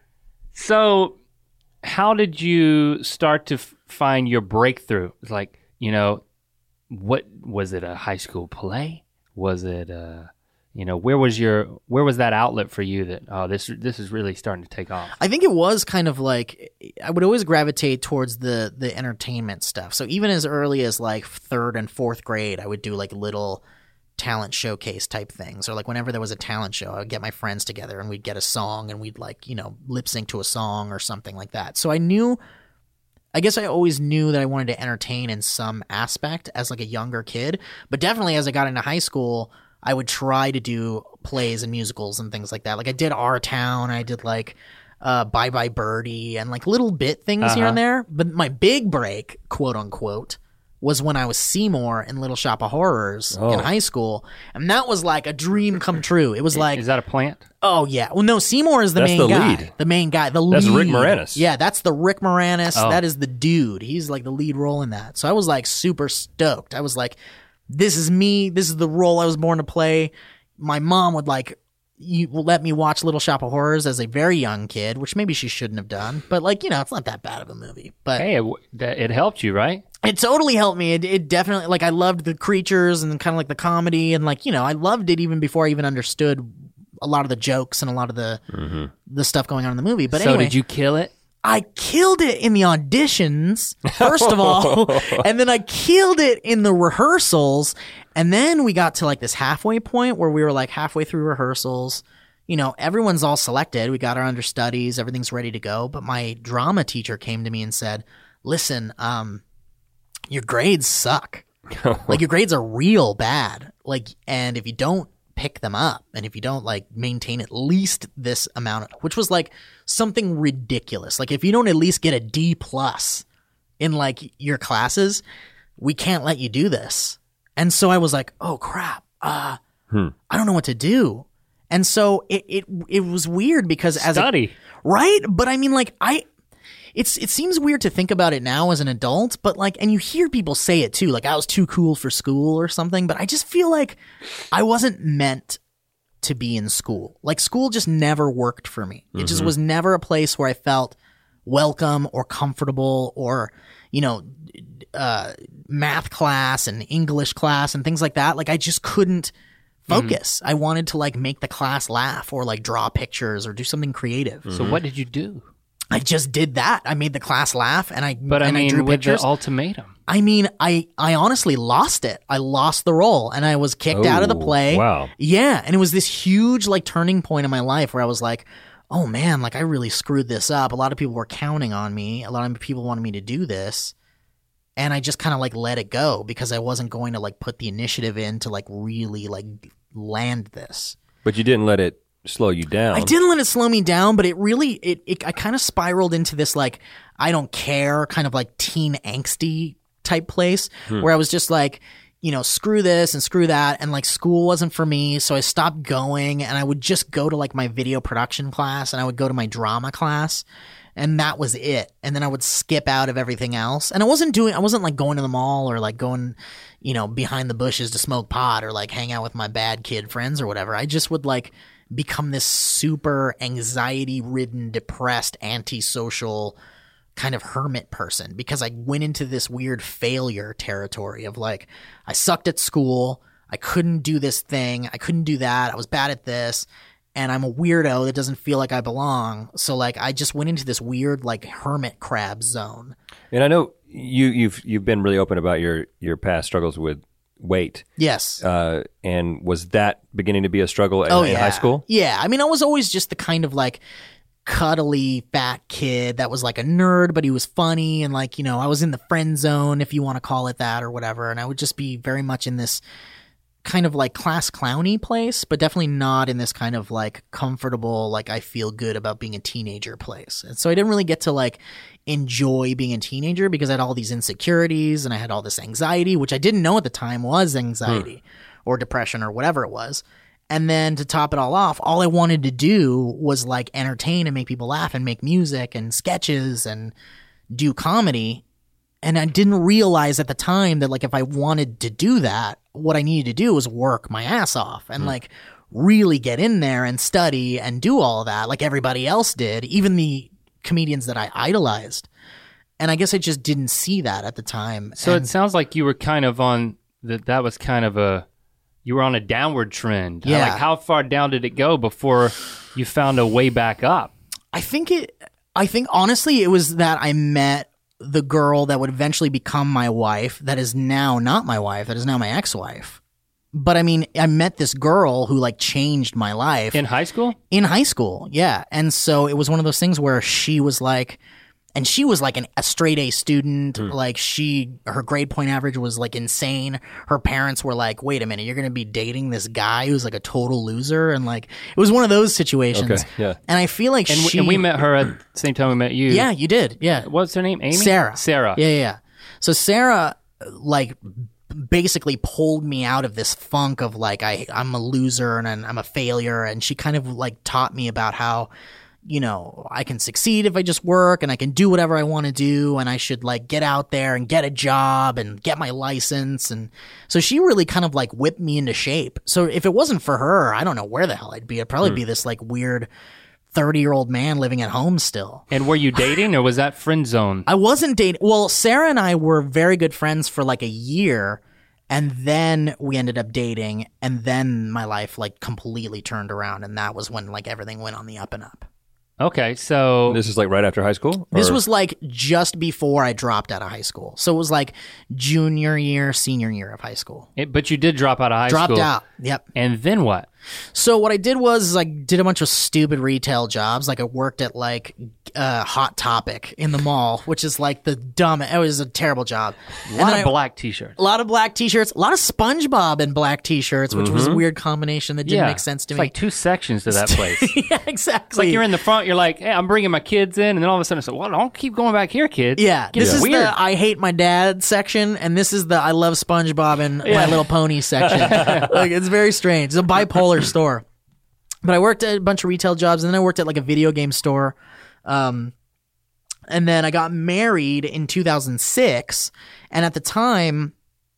So how did you start to find your breakthrough? Like, you know, what was it, a high school play? Was it you know, where was that outlet for you that, this is really starting to take off? I think it was kind of like, I would always gravitate towards the entertainment stuff. So even as early as like 3rd and 4th grade, I would do like little talent showcase type things. Or like whenever there was a talent show, I would get my friends together and we'd get a song and we'd like, you know, lip sync to a song or something like that. So I guess I always knew that I wanted to entertain in some aspect as like a younger kid. But definitely as I got into high school, I would try to do plays and musicals and things like that. Like I did Our Town. I did like Bye Bye Birdie, and like little bit things here and there. But my big break, quote unquote, was when I was Seymour in Little Shop of Horrors in high school. And that was like a dream come true. It was like... Is that a plant? Oh, yeah. Well, no, Seymour is the main guy. Lead. The main guy. The lead. That's Rick Moranis. Yeah, that's the Rick Moranis. Oh. That is the dude. He's like the lead role in that. So I was like super stoked. I was like, this is me. This is the role I was born to play. My mom would like... You let me watch Little Shop of Horrors as a very young kid, which maybe she shouldn't have done. But like, you know, it's not that bad of a movie. But hey, it helped you, right? It totally helped me. It definitely, like, I loved the creatures and kind of like the comedy, and like, you know, I loved it even before I even understood a lot of the jokes and a lot of the stuff going on in the movie. But so anyway, did you kill it? I killed it in the auditions, first of all, and then I killed it in the rehearsals. And then we got to like this halfway point where we were like halfway through rehearsals. You know, everyone's all selected. We got our understudies. Everything's ready to go. But my drama teacher came to me and said, listen, your grades suck. Like, your grades are real bad. Like, and if you don't pick them up and if you don't like maintain at least this amount, which was like something ridiculous. Like, if you don't at least get a D+ in like your classes, we can't let you do this. And so I was like, oh crap, I don't know what to do. And so it was weird because right? But I mean, like, it seems weird to think about it now as an adult, but like, and you hear people say it too, like I was too cool for school or something, but I just feel like I wasn't meant to be in school. Like, school just never worked for me. It just was never a place where I felt welcome or comfortable, or, you know, math class and English class and things like that. Like, I just couldn't focus. I wanted to like make the class laugh or like draw pictures or do something creative. So what did you do? I just did that. I made the class laugh, and I drew with pictures. The ultimatum. I mean, I honestly lost it. I lost the role, and I was kicked out of the play. Wow. Yeah, and it was this huge like turning point in my life where I was like, oh man, like I really screwed this up. A lot of people were counting on me. A lot of people wanted me to do this. And I just kind of like let it go because I wasn't going to like put the initiative in to like really like land this. But you didn't let it slow you down. I didn't let it slow me down, but it really, I kind of spiraled into this like, I don't care, kind of like teen angsty type place where I was just like, you know, screw this and screw that. And like, school wasn't for me. So I stopped going, and I would just go to like my video production class, and I would go to my drama class. And that was it. And then I would skip out of everything else. And I wasn't like going to the mall or like going, you know, behind the bushes to smoke pot or like hang out with my bad kid friends or whatever. I just would like become this super anxiety ridden, depressed, antisocial kind of hermit person because I went into this weird failure territory of like, I sucked at school. I couldn't do this thing. I couldn't do that. I was bad at this. And I'm a weirdo that doesn't feel like I belong. So like I just went into this weird like hermit crab zone. And I know you've been really open about your past struggles with weight. Yes. And was that beginning to be a struggle in high school? Yeah. I mean, I was always just the kind of like cuddly fat kid that was like a nerd, but he was funny, and like, you know, I was in the friend zone, if you want to call it that or whatever. And I would just be very much in this kind of like class clowny place, but definitely not in this kind of like comfortable, like I feel good about being a teenager place. And so I didn't really get to like enjoy being a teenager because I had all these insecurities and I had all this anxiety, which I didn't know at the time was anxiety or depression or whatever it was. And then to top it all off, all I wanted to do was like entertain and make people laugh and make music and sketches and do comedy. And I didn't realize at the time that like if I wanted to do that, what I needed to do was work my ass off and like really get in there and study and do all of that like everybody else did, even the comedians that I idolized. And I guess I just didn't see that at the time. So it sounds like you were kind of on that was kind of you were on a downward trend. Yeah. Like, how far down did it go before you found a way back up? I think honestly it was that I met the girl that would eventually become my wife, that is now not my wife, that is now my ex-wife. But I mean, I met this girl who like changed my life. In high school? In high school, yeah. And so it was one of those things where she was like, And she was like a straight A student. Like her grade point average was like insane. Her parents were like, wait a minute, you're going to be dating this guy who's like a total loser. And like, it was one of those situations. Okay, yeah. And I feel like and we met her at the same time we met you. Yeah, you did. Yeah. What's her name? Amy? Sarah. Yeah. So Sarah, like, basically pulled me out of this funk of like, I'm a loser and I'm a failure. And she kind of like taught me about how, you know, I can succeed if I just work and I can do whatever I want to do. And I should like get out there and get a job and get my license. And so she really kind of like whipped me into shape. So if it wasn't for her, I don't know where the hell I'd be. I'd probably be this like weird 30-year-old man living at home still. And were you dating or was that friend zone? I wasn't dating. Well, Sarah and I were very good friends for like a year. And then we ended up dating. And then my life like completely turned around. And that was when like everything went on the up and up. Okay, so this is like right after high school? This was like just before I dropped out of high school. So it was like junior year, senior year of high school. But you did drop out of high school. Dropped out, yep. And then what? So what I did was I did a bunch of stupid retail jobs. Like I worked at like Hot Topic in the mall, which is like it was a terrible job. A lot of black t-shirts. A lot of black t-shirts. A lot of SpongeBob and black t-shirts, which was a weird combination that didn't make sense to me. It's like two sections to that place. Yeah, exactly. It's like you're in the front, you're like, hey, I'm bringing my kids in, and then all of a sudden it's like, well, don't keep going back here, kids. Yeah, this is weird. the I hate my dad section, and this is the I love SpongeBob and My Little Pony section. Like, it's very strange. It's a bipolar store. But I worked at a bunch of retail jobs, and then I worked at like a video game store. And then I got married in 2006, and at the time,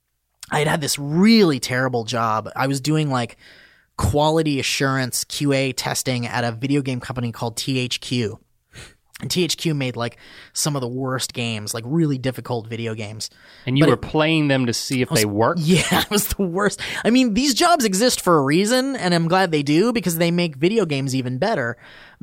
I had this really terrible job. I was doing like quality assurance QA testing at a video game company called THQ. And THQ made like some of the worst games, like really difficult video games. And you were playing them to see if they work? Yeah, it was the worst. I mean, these jobs exist for a reason, and I'm glad they do because they make video games even better.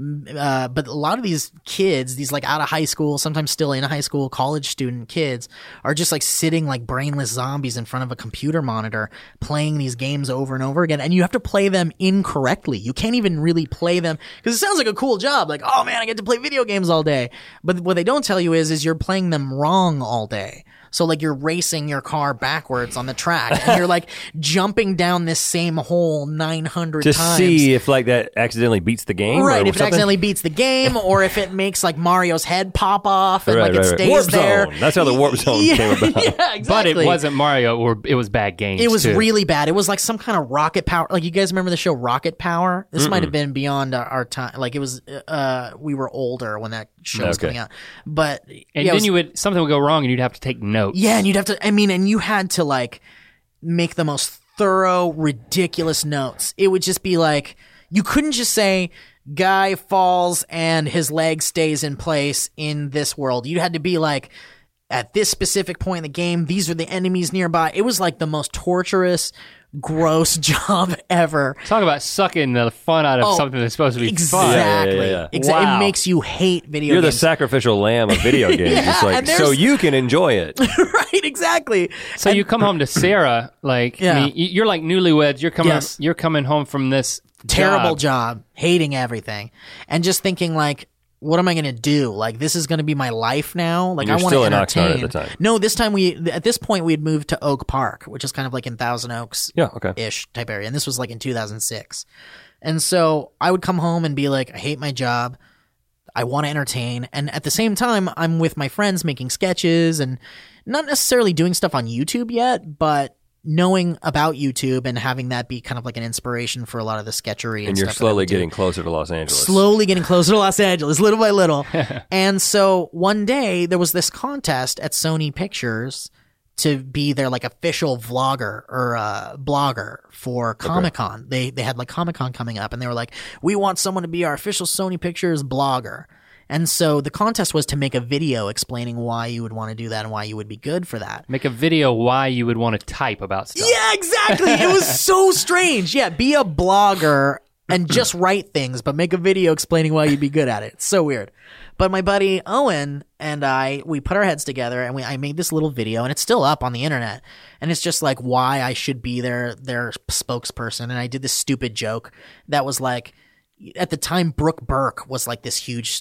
But a lot of these kids, these like out of high school, sometimes still in high school, college student kids are just like sitting like brainless zombies in front of a computer monitor playing these games over and over again. And you have to play them incorrectly. You can't even really play them because it sounds like a cool job. Like, oh man, I get to play video games all day. But what they don't tell you is you're playing them wrong all day. So like you're racing your car backwards on the track and you're like jumping down this same hole 900 times. To see if like that accidentally beats the game? Right, or if it accidentally beats the game or if it makes like Mario's head pop off and it stays warp there. Zone. That's how the warp zone came about. Yeah, exactly. But it wasn't Mario or it was bad games. It was too. really bad. It was like some kind of Rocket Power. Like you guys remember the show Rocket Power? This might have been beyond our time. Like it was, we were older when that show was coming out. But and then something would go wrong and you'd have to take notes. Yeah, and you'd have to, and you had to like make the most thorough, ridiculous notes. It would just be like, you couldn't just say, guy falls and his leg stays in place in this world. You had to be like, at this specific point in the game, these are the enemies nearby. It was like the most torturous, gross job ever. Talk about sucking the fun out of something that's supposed to be fun. Exactly. Yeah. Wow. It makes you hate video You're games. the sacrificial lamb of video games. It's like, so you can enjoy it. Right, exactly. So you come home to Sarah, like, I mean, you're like newlyweds. You're coming home from this terrible job, hating everything, and just thinking like, what am I going to do? Like, this is going to be my life now. Like, I want to entertain. You're still in Oxnard at the time. No, this time at this point, we had moved to Oak Park, which is kind of like in Thousand Oaks, ish type area. And this was like in 2006. And so I would come home and be like, I hate my job. I want to entertain. And at the same time, I'm with my friends making sketches and not necessarily doing stuff on YouTube yet, but knowing about YouTube and having that be kind of like an inspiration for a lot of the sketchery and you're stuff slowly getting closer to Los Angeles. Slowly getting closer to Los Angeles, little by little. And so one day there was this contest at Sony Pictures to be their like official vlogger or blogger for Comic-Con. They had like Comic-Con coming up and they were like, we want someone to be our official Sony Pictures blogger. And so the contest was to make a video explaining why you would want to do that and why you would be good for that. Make a video why you would want to type about stuff. Yeah, exactly. It was so strange. Yeah, be a blogger and just write things, but make a video explaining why you'd be good at it. It's so weird. But my buddy Owen and we put our heads together and I made this little video and it's still up on the internet. And it's just like why I should be their spokesperson. And I did this stupid joke that was like, at the time, Brooke Burke was like this huge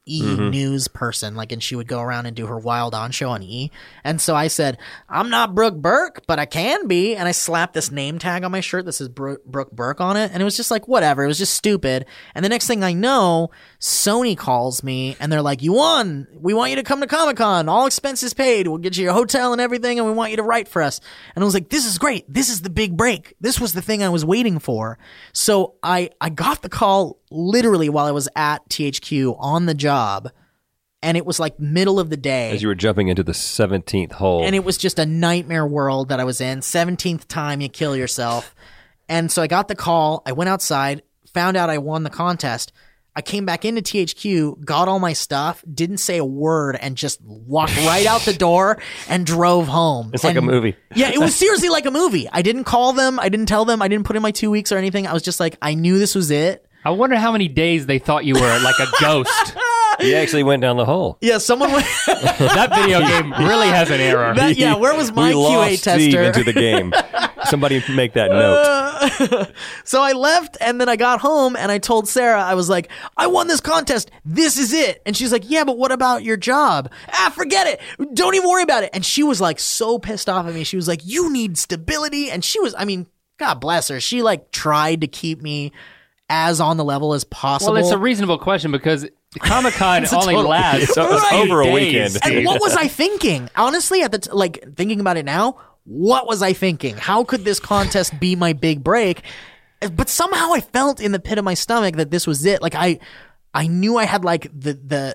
News person, like, and she would go around and do her Wild On show on E. And so I said, I'm not Brooke Burke, but I can be. And I slapped this name tag on my shirt that says Brooke Burke on it. And it was just like, whatever. It was just stupid. And the next thing I know, Sony calls me and they're like, you won. We want you to come to Comic-Con. All expenses paid. We'll get you your hotel and everything. And we want you to write for us. And I was like, this is great. This is the big break. This was the thing I was waiting for. So I got the call literally while I was at THQ on the job, and it was like middle of the day as you were jumping into the 17th hole, and it was just a nightmare world that I was in. 17th time you kill yourself. And so I got the call, I went outside, found out I won the contest. I came back into THQ, got all my stuff, didn't say a word, and just walked right out the door and drove home. It's like a movie. Yeah, it was seriously like a movie. I didn't call them, I didn't tell them, I didn't put in my 2 weeks or anything. I was just like, I knew this was it. I wonder how many days they thought you were like a ghost. He actually went down the hole. Yeah, someone went. That video game really has an error. Where was my QA lost tester? Steve into the game. Somebody make that note. So I left, and then I got home, and I told Sarah, I was like, I won this contest. This is it. And she's like, yeah, but what about your job? Forget it. Don't even worry about it. And she was like so pissed off at me. She was like, you need stability. And she was, I mean, God bless her. She like tried to keep me as on the level as possible. Well, it's a reasonable question because Comic-Con only lasts over a weekend. And what was I thinking? Honestly, at the thinking about it now, what was I thinking? How could this contest be my big break? But somehow I felt in the pit of my stomach that this was it. Like I knew I had like the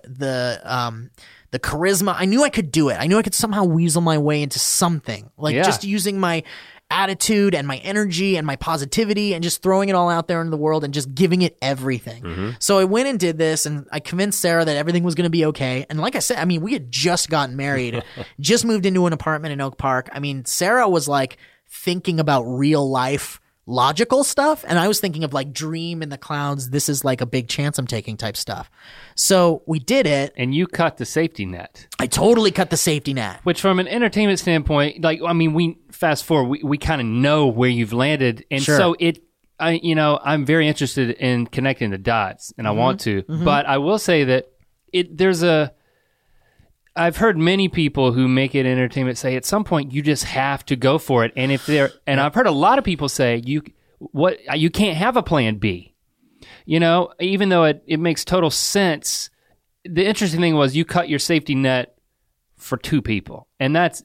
charisma. I knew I could do it. I knew I could somehow weasel my way into something. Like just using my attitude and my energy and my positivity and just throwing it all out there into the world and just giving it everything. Mm-hmm. So I went and did this, and I convinced Sarah that everything was going to be okay. And like I said, I mean, we had just gotten married, just moved into an apartment in Oak Park. I mean, Sarah was like thinking about real life logical stuff, and I was thinking of like dream in the clouds, this is like a big chance I'm taking type stuff. So we did it. And you cut the safety net. I totally cut the safety net. Which from an entertainment standpoint, like, I mean, we fast forward, we kind of know where you've landed. And so I'm very interested in connecting the dots, and I want to. Mm-hmm. But I will say that I've heard many people who make it entertainment say at some point you just have to go for it. And I've heard a lot of people say you can't have a plan B. You know, even though it makes total sense, the interesting thing was you cut your safety net for two people. And that's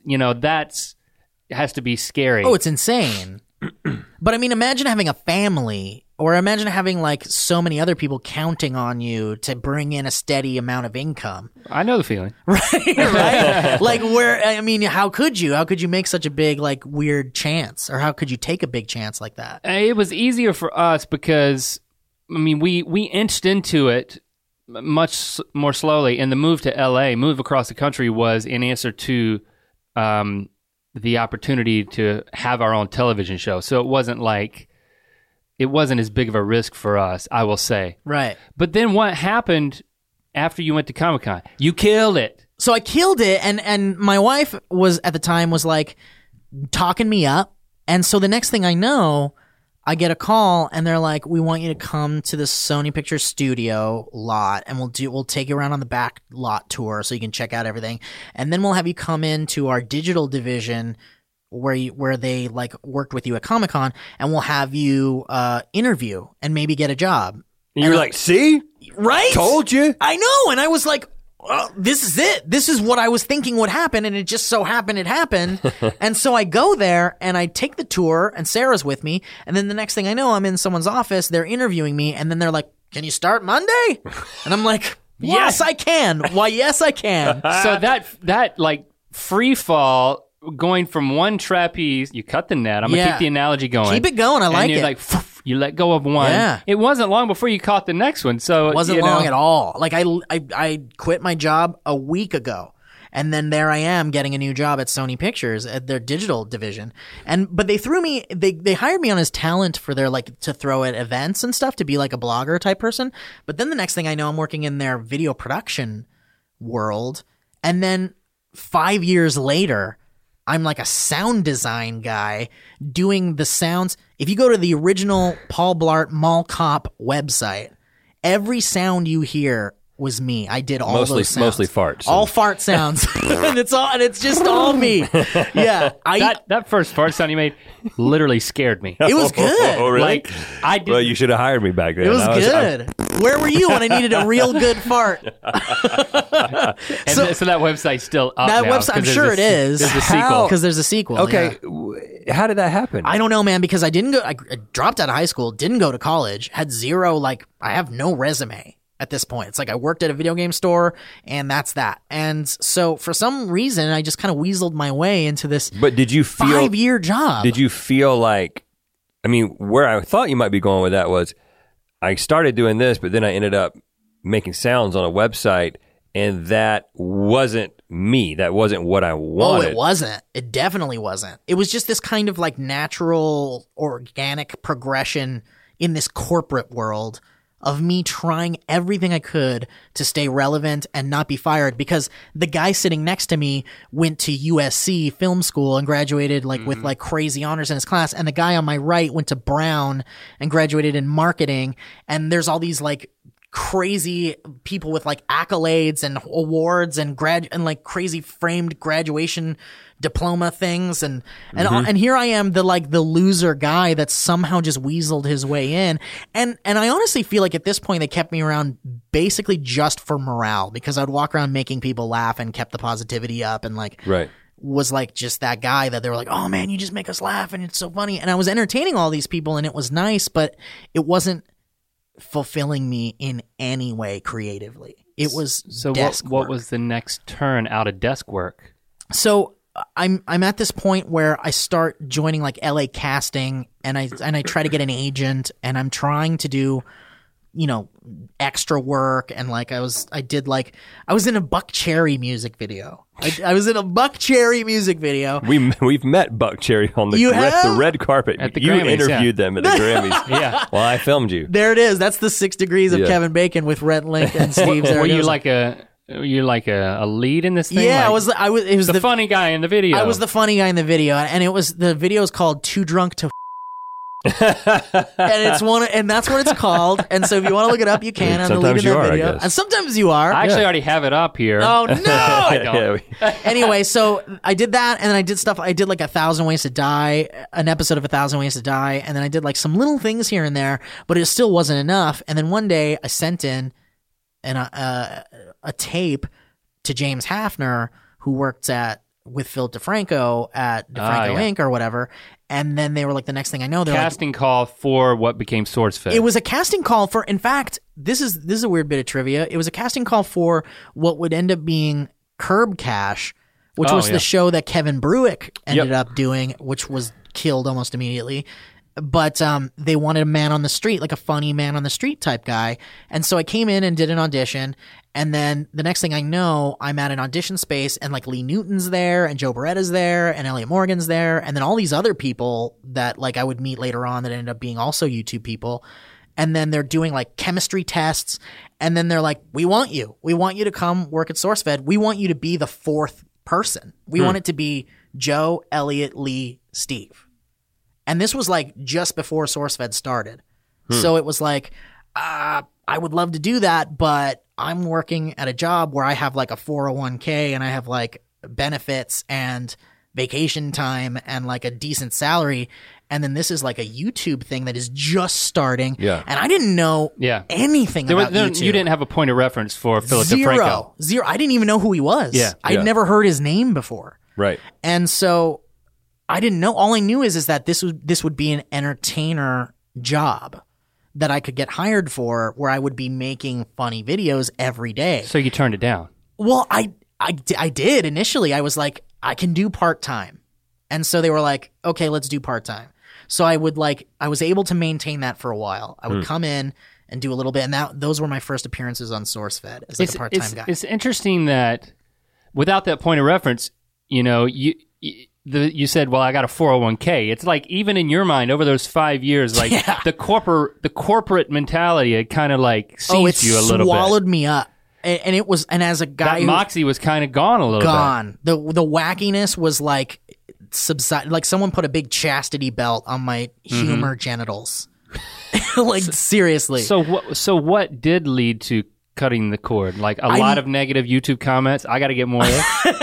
has to be scary. Oh, it's insane. But I mean, imagine having a family, or imagine having like so many other people counting on you to bring in a steady amount of income. I know the feeling. Right? Like how could you make such a big, like, weird chance? Or how could you take a big chance like that? It was easier for us because, I mean, we inched into it much more slowly, and the move across the country was in answer to the opportunity to have our own television show. So it wasn't as big of a risk for us, I will say. Right. But then what happened after you went to Comic-Con? You killed it. So I killed it, and my wife was like talking me up. And so the next thing I know, I get a call, and they're like, we want you to come to the Sony Pictures studio lot, and we'll take you around on the back lot tour so you can check out everything. And then we'll have you come into our digital division where they like worked with you at Comic-Con, and we'll have you interview and maybe get a job. And you're like, see? Right? Told you. I know. And I was like, this is it. This is what I was thinking would happen, and it just so happened it happened. And so I go there, and I take the tour, and Sarah's with me, and then the next thing I know, I'm in someone's office, they're interviewing me, and then they're like, can you start Monday? And I'm like, yes, I can. Why, yes, I can. So that like free fall, going from one trapeze, you cut the net. I'm going to keep the analogy going. Keep it going. I like it. Like, you let go of one. Yeah. It wasn't long before you caught the next one. So it wasn't long at all. Like I quit my job a week ago, and then there I am getting a new job at Sony Pictures at their digital division. But they threw me. They hired me on as talent for their to throw at events and stuff, to be like a blogger type person. But then the next thing I know, I'm working in their video production world, and then 5 years later, I'm like a sound design guy doing the sounds. If you go to the original Paul Blart Mall Cop website, every sound you hear was me. I did all mostly, those sounds. Mostly farts. All fart sounds. and it's just all me. Yeah. That first fart sound you made literally scared me. It was good. Oh, really? Like, I did. Well, you should have hired me back then. It was good. Where were you when I needed a real good fart? So that website's still up That now, website, I'm sure it is. There's a sequel. Because there's a sequel. Okay. Yeah. How did that happen? I don't know, man, because I dropped out of high school, didn't go to college, had zero, I have no resume at this point. It's like I worked at a video game store and that's that. And so for some reason, I just kind of weaseled my way into this But did you feel 5-year job. Did you feel like, I mean, where I thought you might be going with that was I started doing this, but then I ended up making sounds on a website and that wasn't me. That wasn't what I wanted. Oh, it wasn't. It definitely wasn't. It was just this kind of natural, organic progression in this corporate world of me trying everything I could to stay relevant and not be fired, because the guy sitting next to me went to USC film school and graduated with crazy honors in his class. And the guy on my right went to Brown and graduated in marketing. And there's all these crazy people with accolades and awards and crazy framed graduation diploma things and here I am, the loser guy that somehow just weaseled his way in, and I honestly feel like at this point they kept me around basically just for morale, because I'd walk around making people laugh and kept the positivity up and right. was just that guy that they were like, oh man, you just make us laugh and it's so funny, and I was entertaining all these people and it was nice, but it wasn't fulfilling me in any way creatively. It was desk what work. was the next turn out of desk work? So I'm at this point where I start joining LA Casting and I try to get an agent, and I'm trying to do extra work, and I was in a Buck Cherry music video. I was in a Buck Cherry music video. We've met Buck Cherry on the red carpet. At the you Grammys, interviewed them at the Grammys. Yeah. Well, I filmed you. There it is. That's the 6 Degrees of Kevin Bacon with Rhett Link and Steve Zaragoza. Were you a lead in this thing? Yeah, it was the funny guy in the video. I was the funny guy in the video, and the video is called Too Drunk to and that's what it's called. And so if you want to look it up, you can. I'm the lead in that video. And sometimes you are. I actually already have it up here. Oh no! I don't. Anyway, so I did that, and then I did stuff. I did 1,000 Ways to Die, an episode of 1,000 Ways to Die, and then I did some little things here and there, but it still wasn't enough. And then one day I sent in a tape to James Hafner, who worked with Phil DeFranco at DeFranco Inc. or whatever. And then they were the next thing I know, they're casting call for what became SourceFed. It was a casting call for, in fact, this is a weird bit of trivia. It was a casting call for what would end up being Curb Cash, which was the show that Kevin Bruick ended up doing, which was killed almost immediately. But they wanted a man on the street, a funny man on the street type guy. And so I came in and did an audition. And then the next thing I know, I'm at an audition space and Lee Newton's there and Joe Beretta's there and Elliot Morgan's there. And then all these other people that I would meet later on that ended up being also YouTube people. And then they're doing chemistry tests. And then they're like, we want you to come work at SourceFed. We want you to be the 4th person. We want it to be Joe, Elliot, Lee, Steve. And this was just before SourceFed started. So it was I would love to do that, but I'm working at a job where I have a 401k and I have benefits and vacation time and a decent salary. And then this is a YouTube thing that is just starting. Yeah. And I didn't know anything about YouTube. You didn't have a point of reference for Philip DeFranco. Zero. I didn't even know who he was. Yeah. I'd never heard his name before. Right. And so I didn't know. All I knew is that this would be an entertainer job that I could get hired for, where I would be making funny videos every day. So you turned it down? Well, I did initially. I was like, I can do part-time. And so they were like, okay, let's do part-time. So I was able to maintain that for a while. I would come in and do a little bit, and those were my first appearances on SourceFed as a part-time guy. It's interesting that without that point of reference, you said, well, I got a 401k. It's even in your mind over those 5 years, the corporate mentality, it kind of seized you a little bit. It swallowed me up. And it was, and as a guy, that moxie was kind of gone a little bit. The wackiness was subside. Someone put a big chastity belt on my humor genitals. Seriously. So what did lead to cutting the cord? Like a lot of negative YouTube comments. I got to get more of this.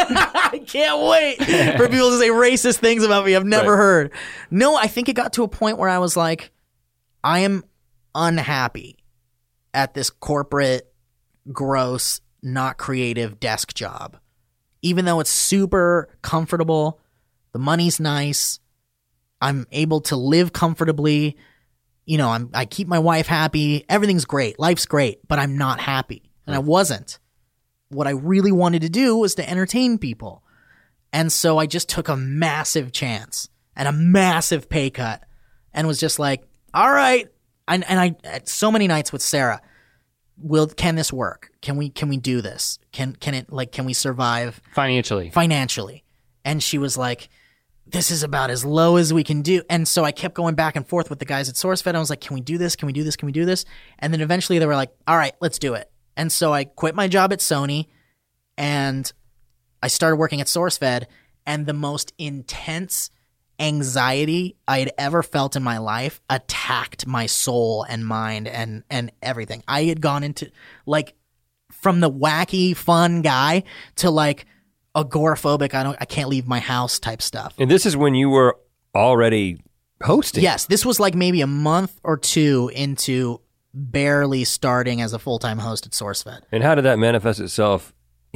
I can't wait for people to say racist things about me I've never heard. No, I think it got to a point where I was like, I am unhappy at this corporate, gross, not creative desk job. Even though it's super comfortable, the money's nice, I'm able to live comfortably, you know, I keep my wife happy, everything's great, life's great, but I'm not happy. And I wasn't. What I really wanted to do was to entertain people. And so I just took a massive chance and a massive pay cut and was just like, all right. And I had so many nights with Sarah, can this work? Can we do this? Can we survive financially? And she was like, this is about as low as we can do. And so I kept going back and forth with the guys at SourceFed. I was like, can we do this? Can we do this? Can we do this? And then eventually they were like, all right, let's do it. And so I quit my job at Sony and I started working at SourceFed, and the most intense anxiety I had ever felt in my life attacked my soul and mind and everything. I had gone into like from the wacky fun guy to like agoraphobic, I can't leave my house type stuff. And this is when you were already hosting. Yes, this was like maybe a month or two into barely starting as a full-time host at SourceFed. And how did that manifest itself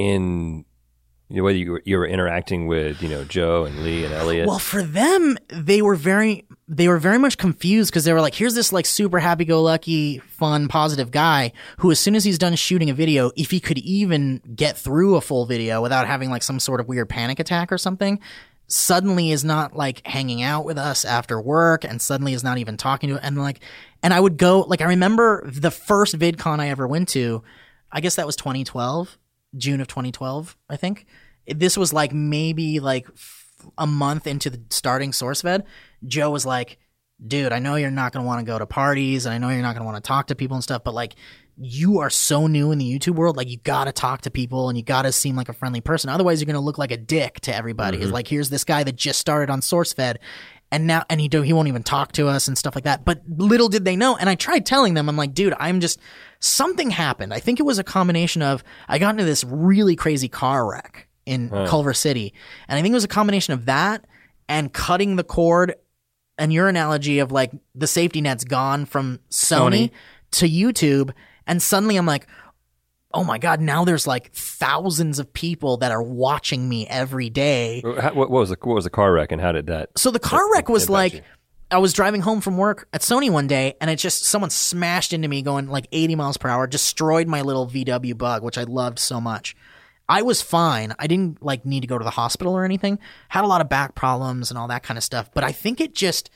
in the way you were interacting with, you know, Joe and Lee and Elliot? Well, for them, they were very much confused because they were like, here's this like super happy-go-lucky, fun, positive guy who, as soon as he's done shooting a video, if he could even get through a full video without having like some sort of weird panic attack or something, suddenly is not like hanging out with us after work and suddenly is not even talking to it. And I would go, like, I remember the first VidCon I ever went to, I guess that was 2012, June of 2012, I think. This was like maybe like a month into the starting SourceFed. Joe was like, dude, I know you're not going to want to go to parties and I know you're not going to want to talk to people and stuff, but like, you are so new in the YouTube world. Like, you got to talk to people and you got to seem like a friendly person. Otherwise, you're going to look like a dick to everybody. It's like, here's this guy that just started on SourceFed and he won't even talk to us and stuff like that. But little did they know. And I tried telling them, I'm like, dude, something happened. I think it was a combination of, I got into this really crazy car wreck in Culver City. And I think it was a combination of that and cutting the cord, and your analogy of like the safety net's gone from Sony to YouTube. And suddenly I'm like, oh my God, now there's like thousands of people that are watching me every day. What was the car wreck and how did that? So the car wreck was like, I was driving home from work at Sony one day and someone smashed into me going like 80 miles per hour, destroyed my little VW Bug, which I loved so much. I was fine. I didn't like need to go to the hospital or anything. Had a lot of back problems and all that kind of stuff. But I think it just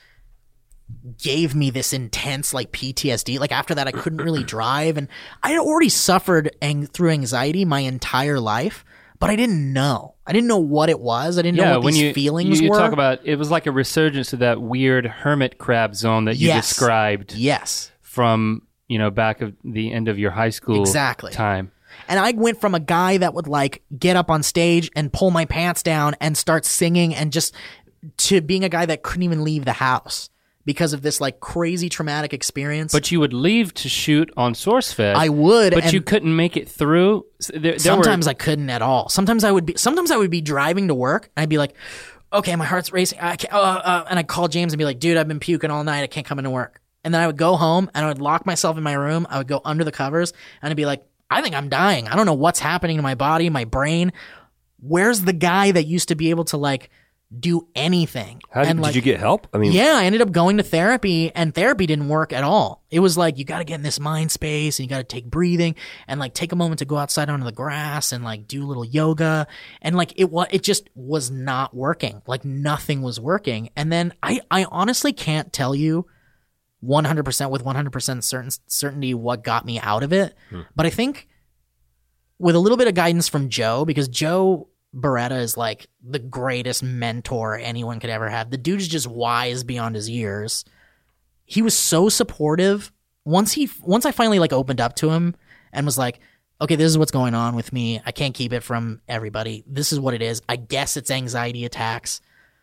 gave me this intense like PTSD. Like after that, I couldn't really drive, and I had already suffered through anxiety my entire life, but I didn't know. I didn't know what it was. I didn't know what these feelings were. You talk about, it was like a resurgence of that weird hermit crab zone that you described. Yes. From, back of the end of your high school time. And I went from a guy that would like get up on stage and pull my pants down and start singing and just to being a guy that couldn't even leave the house because of this like crazy traumatic experience. But you would leave to shoot on SourceFed. I would, but you couldn't make it through. Sometimes I couldn't at all. Sometimes I would be driving to work and I'd be like, okay, my heart's racing. And I'd call James and be like, dude, I've been puking all night. I can't come into work. And then I would go home and I would lock myself in my room. I would go under the covers and I'd be like, I think I'm dying. I don't know what's happening to my body, my brain. Where's the guy that used to be able to like do anything? Did you get help? Yeah, I ended up going to therapy, and therapy didn't work at all. It was like, you got to get in this mind space and you got to take breathing and like take a moment to go outside onto the grass and like do a little yoga. And like it just was not working. Like nothing was working. And then I honestly can't tell you 100% with 100% certainty what got me out of it. But I think with a little bit of guidance from Joe, because Joe Beretta is like the greatest mentor anyone could ever have. The dude is just wise beyond his years. He was so supportive. Once I finally like opened up to him and was like, okay, this is what's going on with me. I can't keep it from everybody. This is what it is. I guess it's anxiety attacks.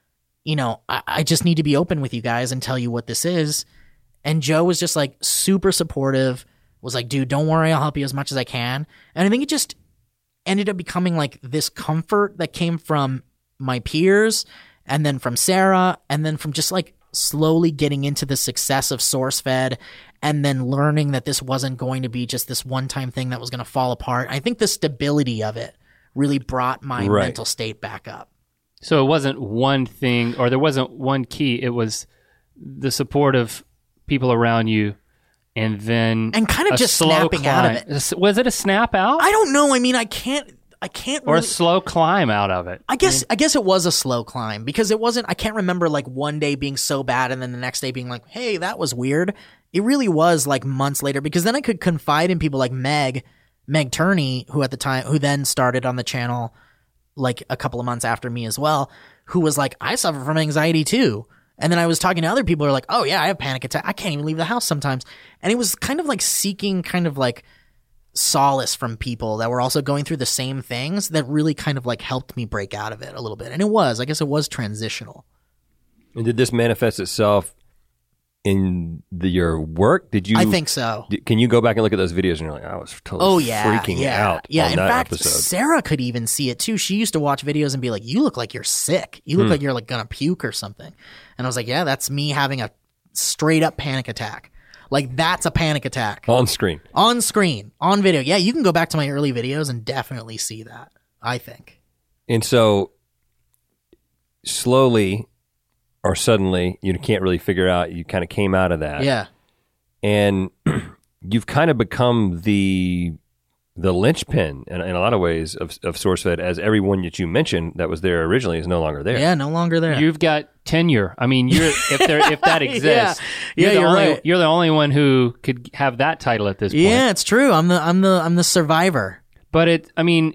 I just need to be open with you guys and tell you what this is. And Joe was just like super supportive, was like, dude, don't worry, I'll help you as much as I can. And I think it just ended up becoming like this comfort that came from my peers and then from Sarah and then from just like slowly getting into the success of SourceFed and then learning that this wasn't going to be just this one-time thing that was going to fall apart. I think the stability of it really brought my mental state back up. So it wasn't one thing, or there wasn't one key. It was the support of people around you, and then and kind of just snapping out of it. Was it a snap out? I don't know. I mean, I can't. Or a slow climb out of it. I guess it was a slow climb because it wasn't. I can't remember like one day being so bad and then the next day being like, "Hey, that was weird." It really was like months later because then I could confide in people like Meg Turney, who then started on the channel like a couple of months after me as well, who was like, "I suffer from anxiety too." And then I was talking to other people who are like, "Oh yeah, I have panic attack. I can't even leave the house sometimes." And it was kind of like seeking kind of like solace from people that were also going through the same things that really kind of like helped me break out of it a little bit. And I guess it was transitional. And did this manifest itself in your work? Did you? I think so. Can you go back and look at those videos and you're like, I was totally freaking out on that fact, episode. Sarah could even see it too. She used to watch videos and be like, you look like you're sick. You look like you're like gonna puke or something. And I was like, yeah, that's me having a straight up panic attack. Like that's a panic attack. On screen, on video. Yeah, you can go back to my early videos and definitely see that, I think. And so slowly or suddenly, you can't really figure out, you kind of came out of that. Yeah. And you've kind of become the linchpin in a lot of ways of SourceFed, as everyone that you mentioned that was there originally is no longer there. Yeah, no longer there. You've got tenure. I mean, if that exists, you're right. You're the only one who could have that title at this point. Yeah, it's true. I'm the survivor. But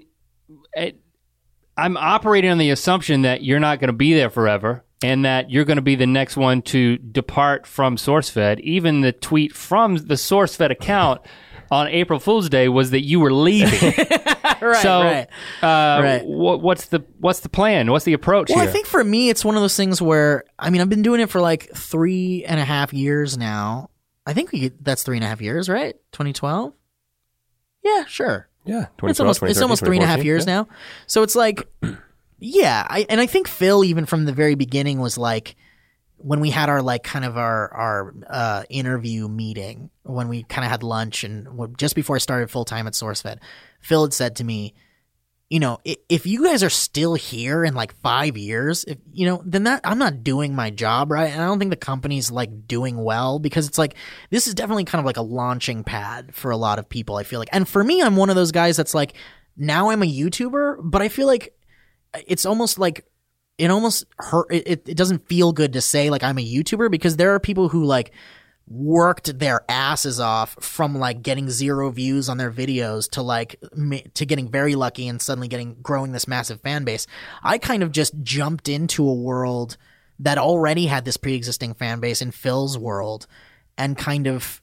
I'm operating on the assumption that you're not going to be there forever, and that you're going to be the next one to depart from SourceFed. Even the tweet from the SourceFed account on April Fool's Day was that you were leaving. Right. What's the plan? What's the approach here? Well, I think for me, it's one of those things where, I mean, I've been doing it for like 3.5 years now. I think that's 3.5 years, right? 2012? Yeah, sure. Yeah, it's almost 3.5 years now. So it's like, yeah, I think Phil, even from the very beginning, was like, when we had our like kind of our interview meeting, when we kind of had lunch and just before I started full time at SourceFed, Phil had said to me, you know, if you guys are still here in like 5 years, then I'm not doing my job right. And I don't think the company's like doing well, because it's like, this is definitely kind of like a launching pad for a lot of people, I feel like. And for me, I'm one of those guys that's like, now I'm a YouTuber, but I feel like it's almost like, it almost hurt. It doesn't feel good to say like I'm a YouTuber, because there are people who like worked their asses off from like getting 0 views on their videos to like to getting very lucky and suddenly growing this massive fan base. I kind of just jumped into a world that already had this pre-existing fan base in Phil's world, and kind of,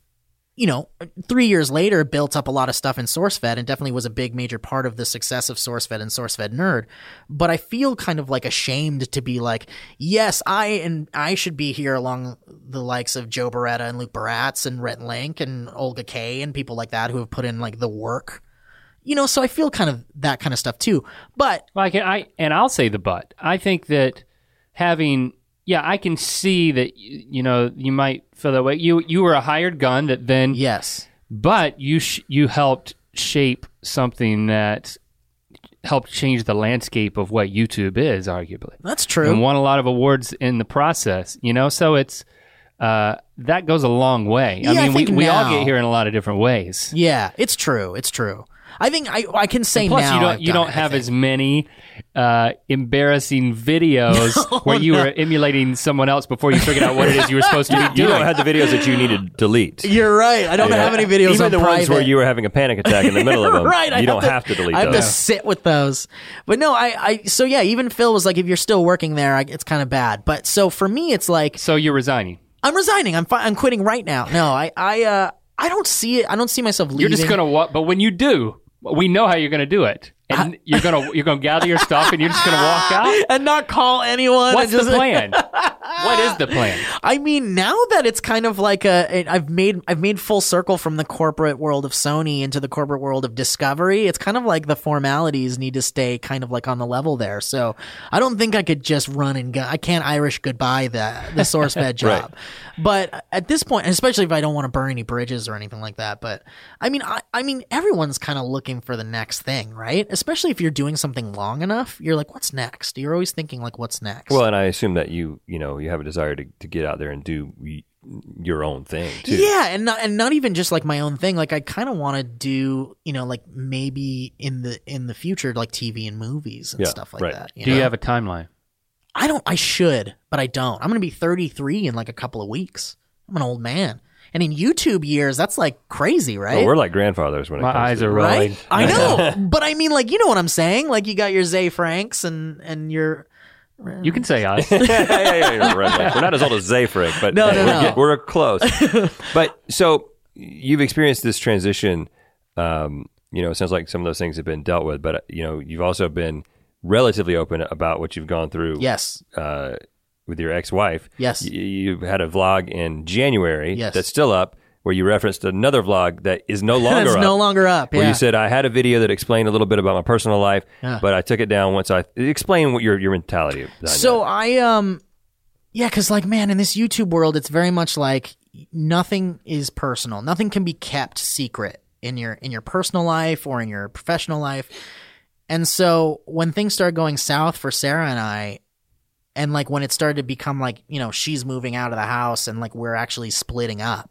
3 years later built up a lot of stuff in SourceFed, and definitely was a big major part of the success of SourceFed and SourceFed Nerd. But I feel kind of like ashamed to be like, yes, I should be here along the likes of Joe Beretta and Luke Baratz and Rhett Link and Olga Kay and people like that who have put in like the work. So I feel kind of that kind of stuff too. But I'll say the but. I think that having, I can see that, you might feel that way. You were a hired gun that then... Yes. But you helped shape something that helped change the landscape of what YouTube is, arguably. That's true. And won a lot of awards in the process, so it's... that goes a long way. Yeah, I mean, we all get here in a lot of different ways. Yeah, it's true. It's true. I think I can say plus now. You don't have as many embarrassing videos where you were emulating someone else before you figured out what it is you were supposed to be doing. You don't have the videos that you need to delete. You're right. I don't have any videos. Even the ones where you were having a panic attack in the middle of them. Right. You don't have to delete those. I have to sit with those. But no, so yeah, even Phil was like, if you're still working there, it's kind of bad. But so for me, it's like. So you're resigning. I'm resigning. I'm quitting right now. No, I don't see it. I don't see myself leaving. You're just gonna what? But when you do, we know how you're gonna do it, and you're gonna gather your stuff and you're just gonna walk out and not call anyone. What's the plan? What is the plan? I mean, now that it's kind of like I've made full circle from the corporate world of Sony into the corporate world of Discovery. It's kind of like the formalities need to stay kind of like on the level there. So I don't think I could just run and go. I can't Irish goodbye the SourceFed job. Right. But at this point, especially if I don't want to burn any bridges or anything like that. But I mean, everyone's kind of looking for the next thing, right? Especially if you're doing something long enough, you're like, what's next? You're always thinking like, what's next? Well, and I assume that you have a desire to get out there and do your own thing too. Yeah, and not even just like my own thing. Like I kind of want to do, like maybe in the future, like TV and movies and stuff like that. Do you have a timeline? I should, but I don't. I'm going to be 33 in like a couple of weeks. I'm an old man. And in YouTube years, that's like crazy, right? Well, we're like grandfathers when it comes to my eyes are rolling. Right? I know. But I mean, like, you know what I'm saying? Like you got your Zay Franks and your... You can say us. yeah. We're not as old as Zay Frank, but no. We're close. But so you've experienced this transition. It sounds like some of those things have been dealt with, but you've also been relatively open about what you've gone through. Yes. With your ex-wife. Yes. You had a vlog in January yes. that's still up, where you referenced another vlog that is no longer up. It's no longer up, Where you said, I had a video that explained a little bit about my personal life, but I took it down once I... Explain what your mentality is. So because like, man, in this YouTube world, it's very much like nothing is personal. Nothing can be kept secret in your personal life or in your professional life. And so when things started going south for Sarah and I, and like when it started to become like, she's moving out of the house and like we're actually splitting up,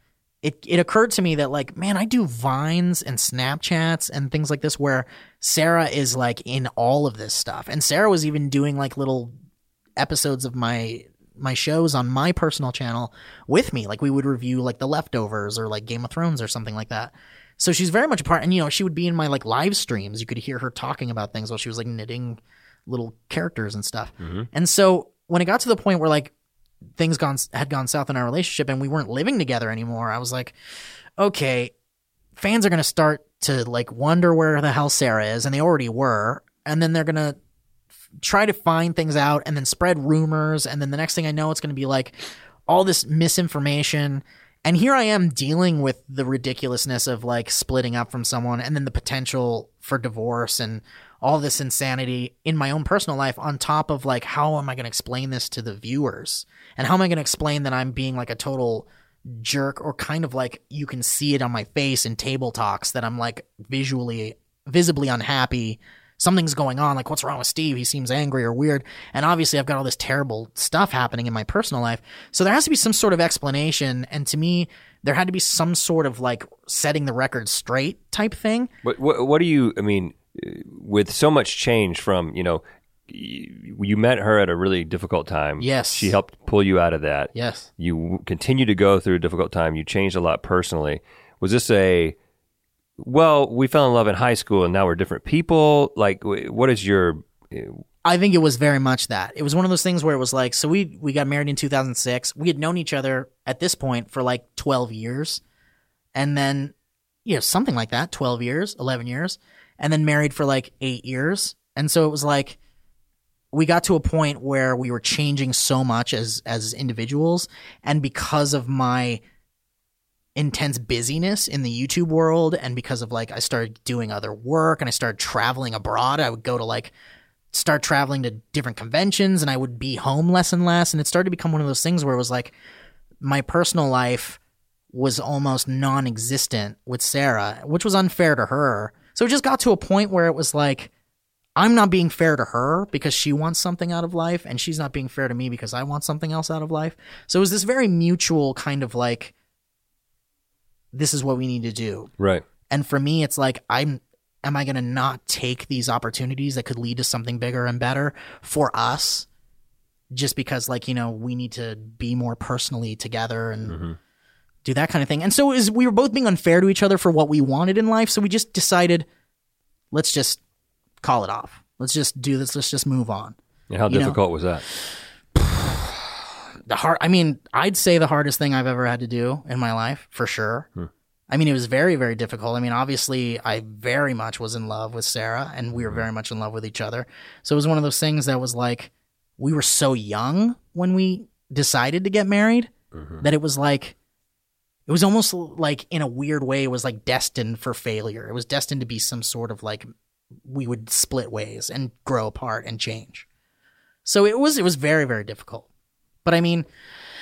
it occurred to me that like, man, I do Vines and Snapchats and things like this where Sarah is like in all of this stuff. And Sarah was even doing like little episodes of my shows on my personal channel with me. Like we would review like The Leftovers or like Game of Thrones or something like that. So she's very much a part, and she would be in my like live streams. You could hear her talking about things while she was like knitting little characters and stuff. Mm-hmm. And so when it got to the point where like things had gone south in our relationship and we weren't living together anymore, I was like, okay, fans are going to start to like wonder where the hell Sarah is, and they already were, and then they're going to try to find things out and then spread rumors, and then the next thing I know, it's going to be like all this misinformation. And here I am dealing with the ridiculousness of like splitting up from someone and then the potential for divorce and all this insanity in my own personal life, on top of like, how am I going to explain this to the viewers? And how am I going to explain that I'm being like a total jerk, or kind of like you can see it on my face in table talks that I'm like visibly unhappy. Something's going on. Like, what's wrong with Steve? He seems angry or weird. And obviously I've got all this terrible stuff happening in my personal life. So there has to be some sort of explanation. And to me, there had to be some sort of like setting the record straight type thing. But what do you, I mean, with so much change from, you met her at a really difficult time. Yes. She helped pull you out of that. Yes. You continue to go through a difficult time. You changed a lot personally. Was this we fell in love in high school and now we're different people? Like, what is your... I think it was very much that. It was one of those things where it was like, so we got married in 2006. We had known each other at this point for like 12 years. And then, something like that, 12 years, 11 years. And then married for like 8 years. And so it was like, we got to a point where we were changing so much as individuals. And because of my intense busyness in the YouTube world, and because of like I started doing other work and I started traveling abroad, I would go to like start traveling to different conventions and I would be home less and less, and it started to become one of those things where it was like my personal life was almost non-existent with Sarah, which was unfair to her. So it just got to a point where it was like, I'm not being fair to her because she wants something out of life, and she's not being fair to me because I want something else out of life. So it was this very mutual kind of like, this is what we need to do. Right. And for me, it's like, am I going to not take these opportunities that could lead to something bigger and better for us just because like, we need to be more personally together and do that kind of thing. And so we were both being unfair to each other for what we wanted in life. So we just decided, let's just call it off. Let's just do this. Let's just move on. And how difficult was that? I'd say the hardest thing I've ever had to do in my life, for sure. I mean, it was very, very difficult. I mean, obviously, I very much was in love with Sarah, and we were very much in love with each other. So it was one of those things that was like, we were so young when we decided to get married, that it was like, it was almost like in a weird way, it was like destined for failure. It was destined to be some sort of like, we would split ways and grow apart and change. So it was very, very difficult. But I mean,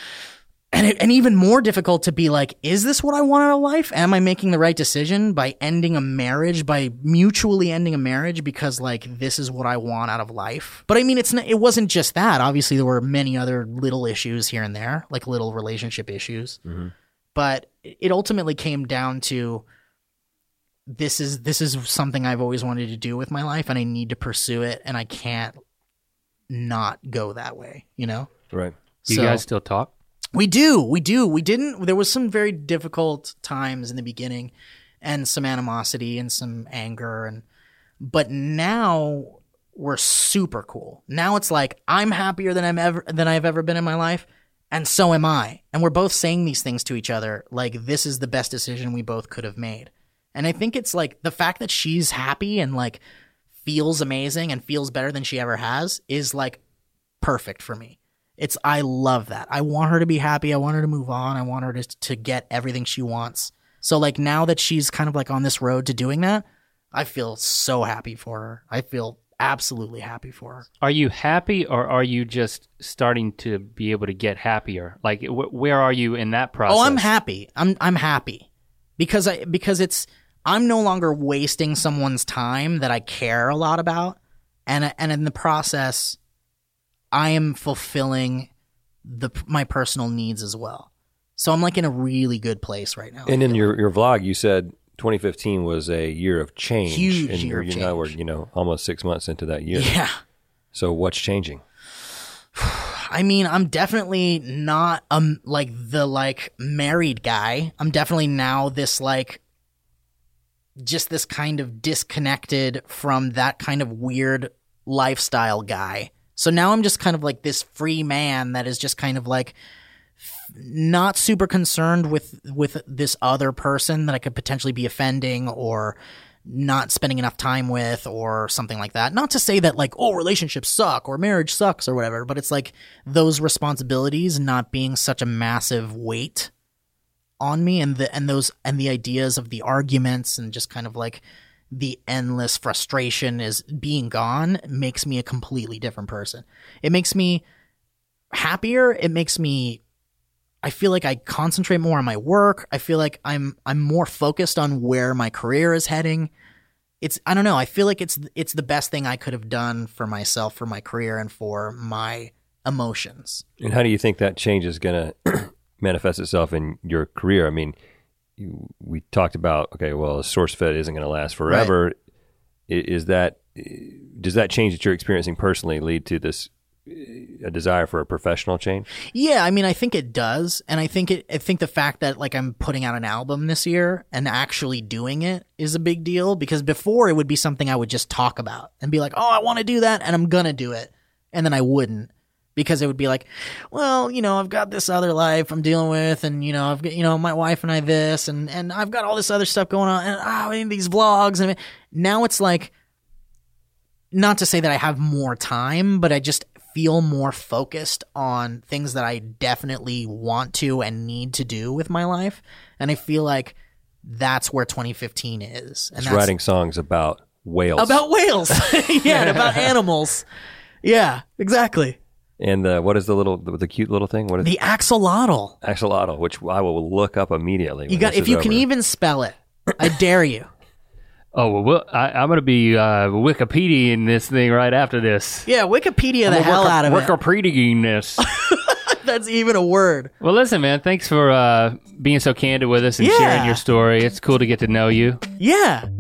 and even more difficult to be like, is this what I want out of life? Am I making the right decision by ending a marriage, by mutually ending a marriage because like this is what I want out of life? But I mean, it wasn't just that. Obviously, there were many other little issues here and there, like little relationship issues. Mm-hmm. But it ultimately came down to this is something I've always wanted to do with my life, and I need to pursue it, and I can't not go that way, you know? Right. Do you guys still talk? We do. We didn't. There was some very difficult times in the beginning, and some animosity and some anger, but now we're super cool. Now it's like I'm happier than I've ever been in my life, and so am I. And we're both saying these things to each other, like this is the best decision we both could have made. And I think it's like the fact that she's happy and like feels amazing and feels better than she ever has is like perfect for me. I love that. I want her to be happy. I want her to move on. I want her to get everything she wants. So like now that she's kind of like on this road to doing that, I feel so happy for her. I feel absolutely happy for her. Are you happy, or are you just starting to be able to get happier? Like where are you in that process? Oh, I'm happy. I'm happy because I'm no longer wasting someone's time that I care a lot about. And in the process, I am fulfilling my personal needs as well. So I'm like in a really good place right now. And in your vlog, you said 2015 was a year of change. Huge year of change. Now we're, almost 6 months into that year. Yeah. So what's changing? I mean, I'm definitely not like the married guy. I'm definitely now this just this kind of disconnected from that kind of weird lifestyle guy. So now I'm just kind of like this free man that is just kind of like not super concerned with this other person that I could potentially be offending or not spending enough time with or something like that. Not to say that like, oh, relationships suck or marriage sucks or whatever, but it's like those responsibilities not being such a massive weight on me, and the ideas of the arguments and just kind of like the endless frustration is being gone makes me a completely different person. It makes me happier. I feel like I concentrate more on my work. I feel like I'm more focused on where my career is heading. I don't know. I feel like it's the best thing I could have done for myself, for my career, and for my emotions. And how do you think that change is going to manifest itself in your career? I mean, we talked about, okay, well, SourceFed isn't going to last forever. Right. Does that change that you're experiencing personally lead to this a desire for a professional change? Yeah, I mean, I think it does, and I think the fact that like I'm putting out an album this year and actually doing it is a big deal, because before it would be something I would just talk about and be like, oh, I want to do that, and I'm gonna do it, and then I wouldn't. Because it would be like, well, I've got this other life I'm dealing with, and I've got, my wife and I this, and I've got all this other stuff going on, and I need these vlogs, and now it's like, not to say that I have more time, but I just feel more focused on things that I definitely want to and need to do with my life, and I feel like that's where 2015 is. And it's writing songs about whales. About whales, yeah, and about animals, yeah, exactly. And what is the cute little thing? What is the axolotl? Axolotl, which I will look up immediately. If you can even spell it, I dare you. Oh, well, I'm going to be Wikipediaing this thing right after this. Yeah, Wikipedia the hell out of it. Wikipediaing this. That's even a word. Well, listen, man, thanks for being so candid with us and sharing your story. It's cool to get to know you. Yeah.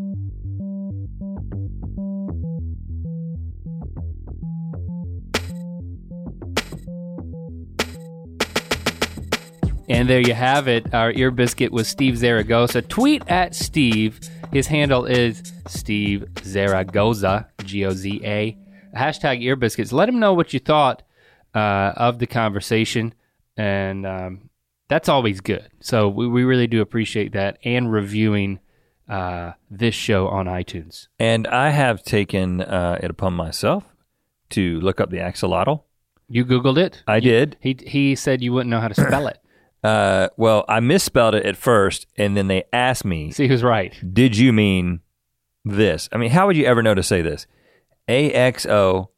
And there you have it, our ear biscuit with Steve Zaragoza. Tweet at Steve. His handle is Steve Zaragoza, Goza. Hashtag ear biscuits. Let him know what you thought of the conversation. And that's always good. So we really do appreciate that, and reviewing this show on iTunes. And I have taken it upon myself to look up the axolotl You Googled it? I did. He said you wouldn't know how to spell it. Well, I misspelled it at first, and then they asked me. See who's right. Did you mean this? I mean, how would you ever know to say this? Axolotl.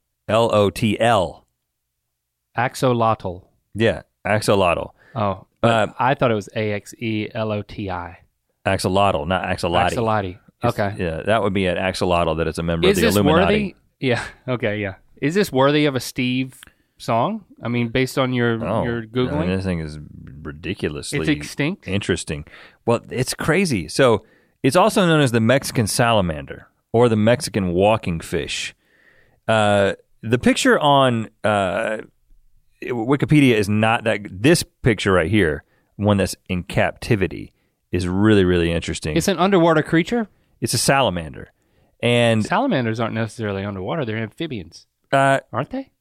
Axolotl. Yeah, axolotl. Oh, I thought it was Axeloti. Axolotl, not axolotl. Axolotl. Okay. Yeah, that would be an axolotl that is a member of the Illuminati. Worthy? Yeah. Okay. Yeah. Is this worthy of a Steve song? I mean, based on your Googling? I mean, this thing is ridiculously It's extinct? Interesting. Well, it's crazy. So it's also known as the Mexican salamander or the Mexican walking fish. The picture on Wikipedia is not that. This picture right here, one that's in captivity, is really, really interesting. It's an underwater creature? It's a salamander. And salamanders aren't necessarily underwater. They're amphibians. Aren't they?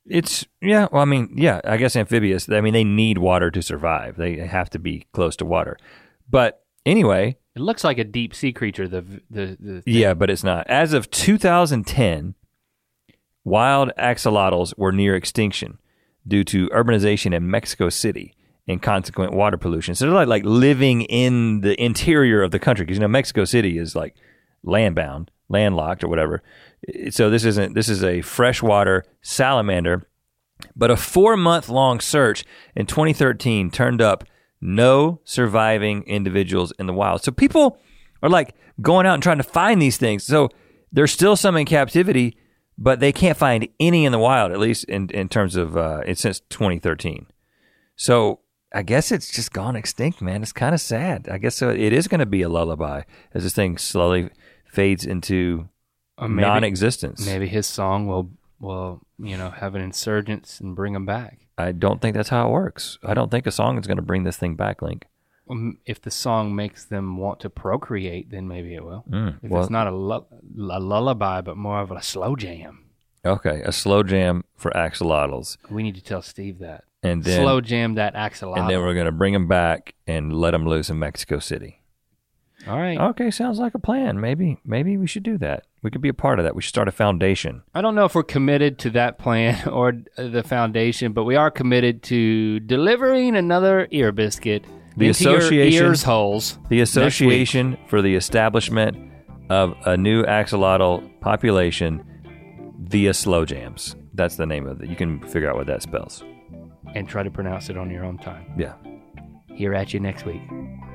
I guess amphibious. I mean, they need water to survive. They have to be close to water. But anyway, it looks like a deep sea creature. Yeah, but it's not. As of 2010, wild axolotls were near extinction due to urbanization in Mexico City and consequent water pollution. So they're like living in the interior of the country because Mexico City is like landlocked or whatever. So this is a freshwater salamander, but a 4-month-long search in 2013 turned up no surviving individuals in the wild. So people are like going out and trying to find these things. So there's still some in captivity, but they can't find any in the wild, at least in terms of since 2013. So I guess it's just gone extinct, man. It's kind of sad. I guess so. It is going to be a lullaby as this thing slowly fades into non-existence. Maybe his song will have an insurgence and bring him back. I don't think that's how it works. I don't think a song is going to bring this thing back, Link. If the song makes them want to procreate, then maybe it will. It's not a lullaby, but more of a slow jam. Okay, a slow jam for axolotls. We need to tell Steve that. And then slow jam that axolotl. And then we're going to bring him back and let him loose in Mexico City. All right. Okay, sounds like a plan. Maybe we should do that. We could be a part of that. We should start a foundation. I don't know if we're committed to that plan or the foundation, but we are committed to delivering another ear biscuit into your ears holes. The Association for the Establishment of a New Axolotl Population via Slow Jams. That's the name of it. You can figure out what that spells. And try to pronounce it on your own time. Yeah. Here at you next week.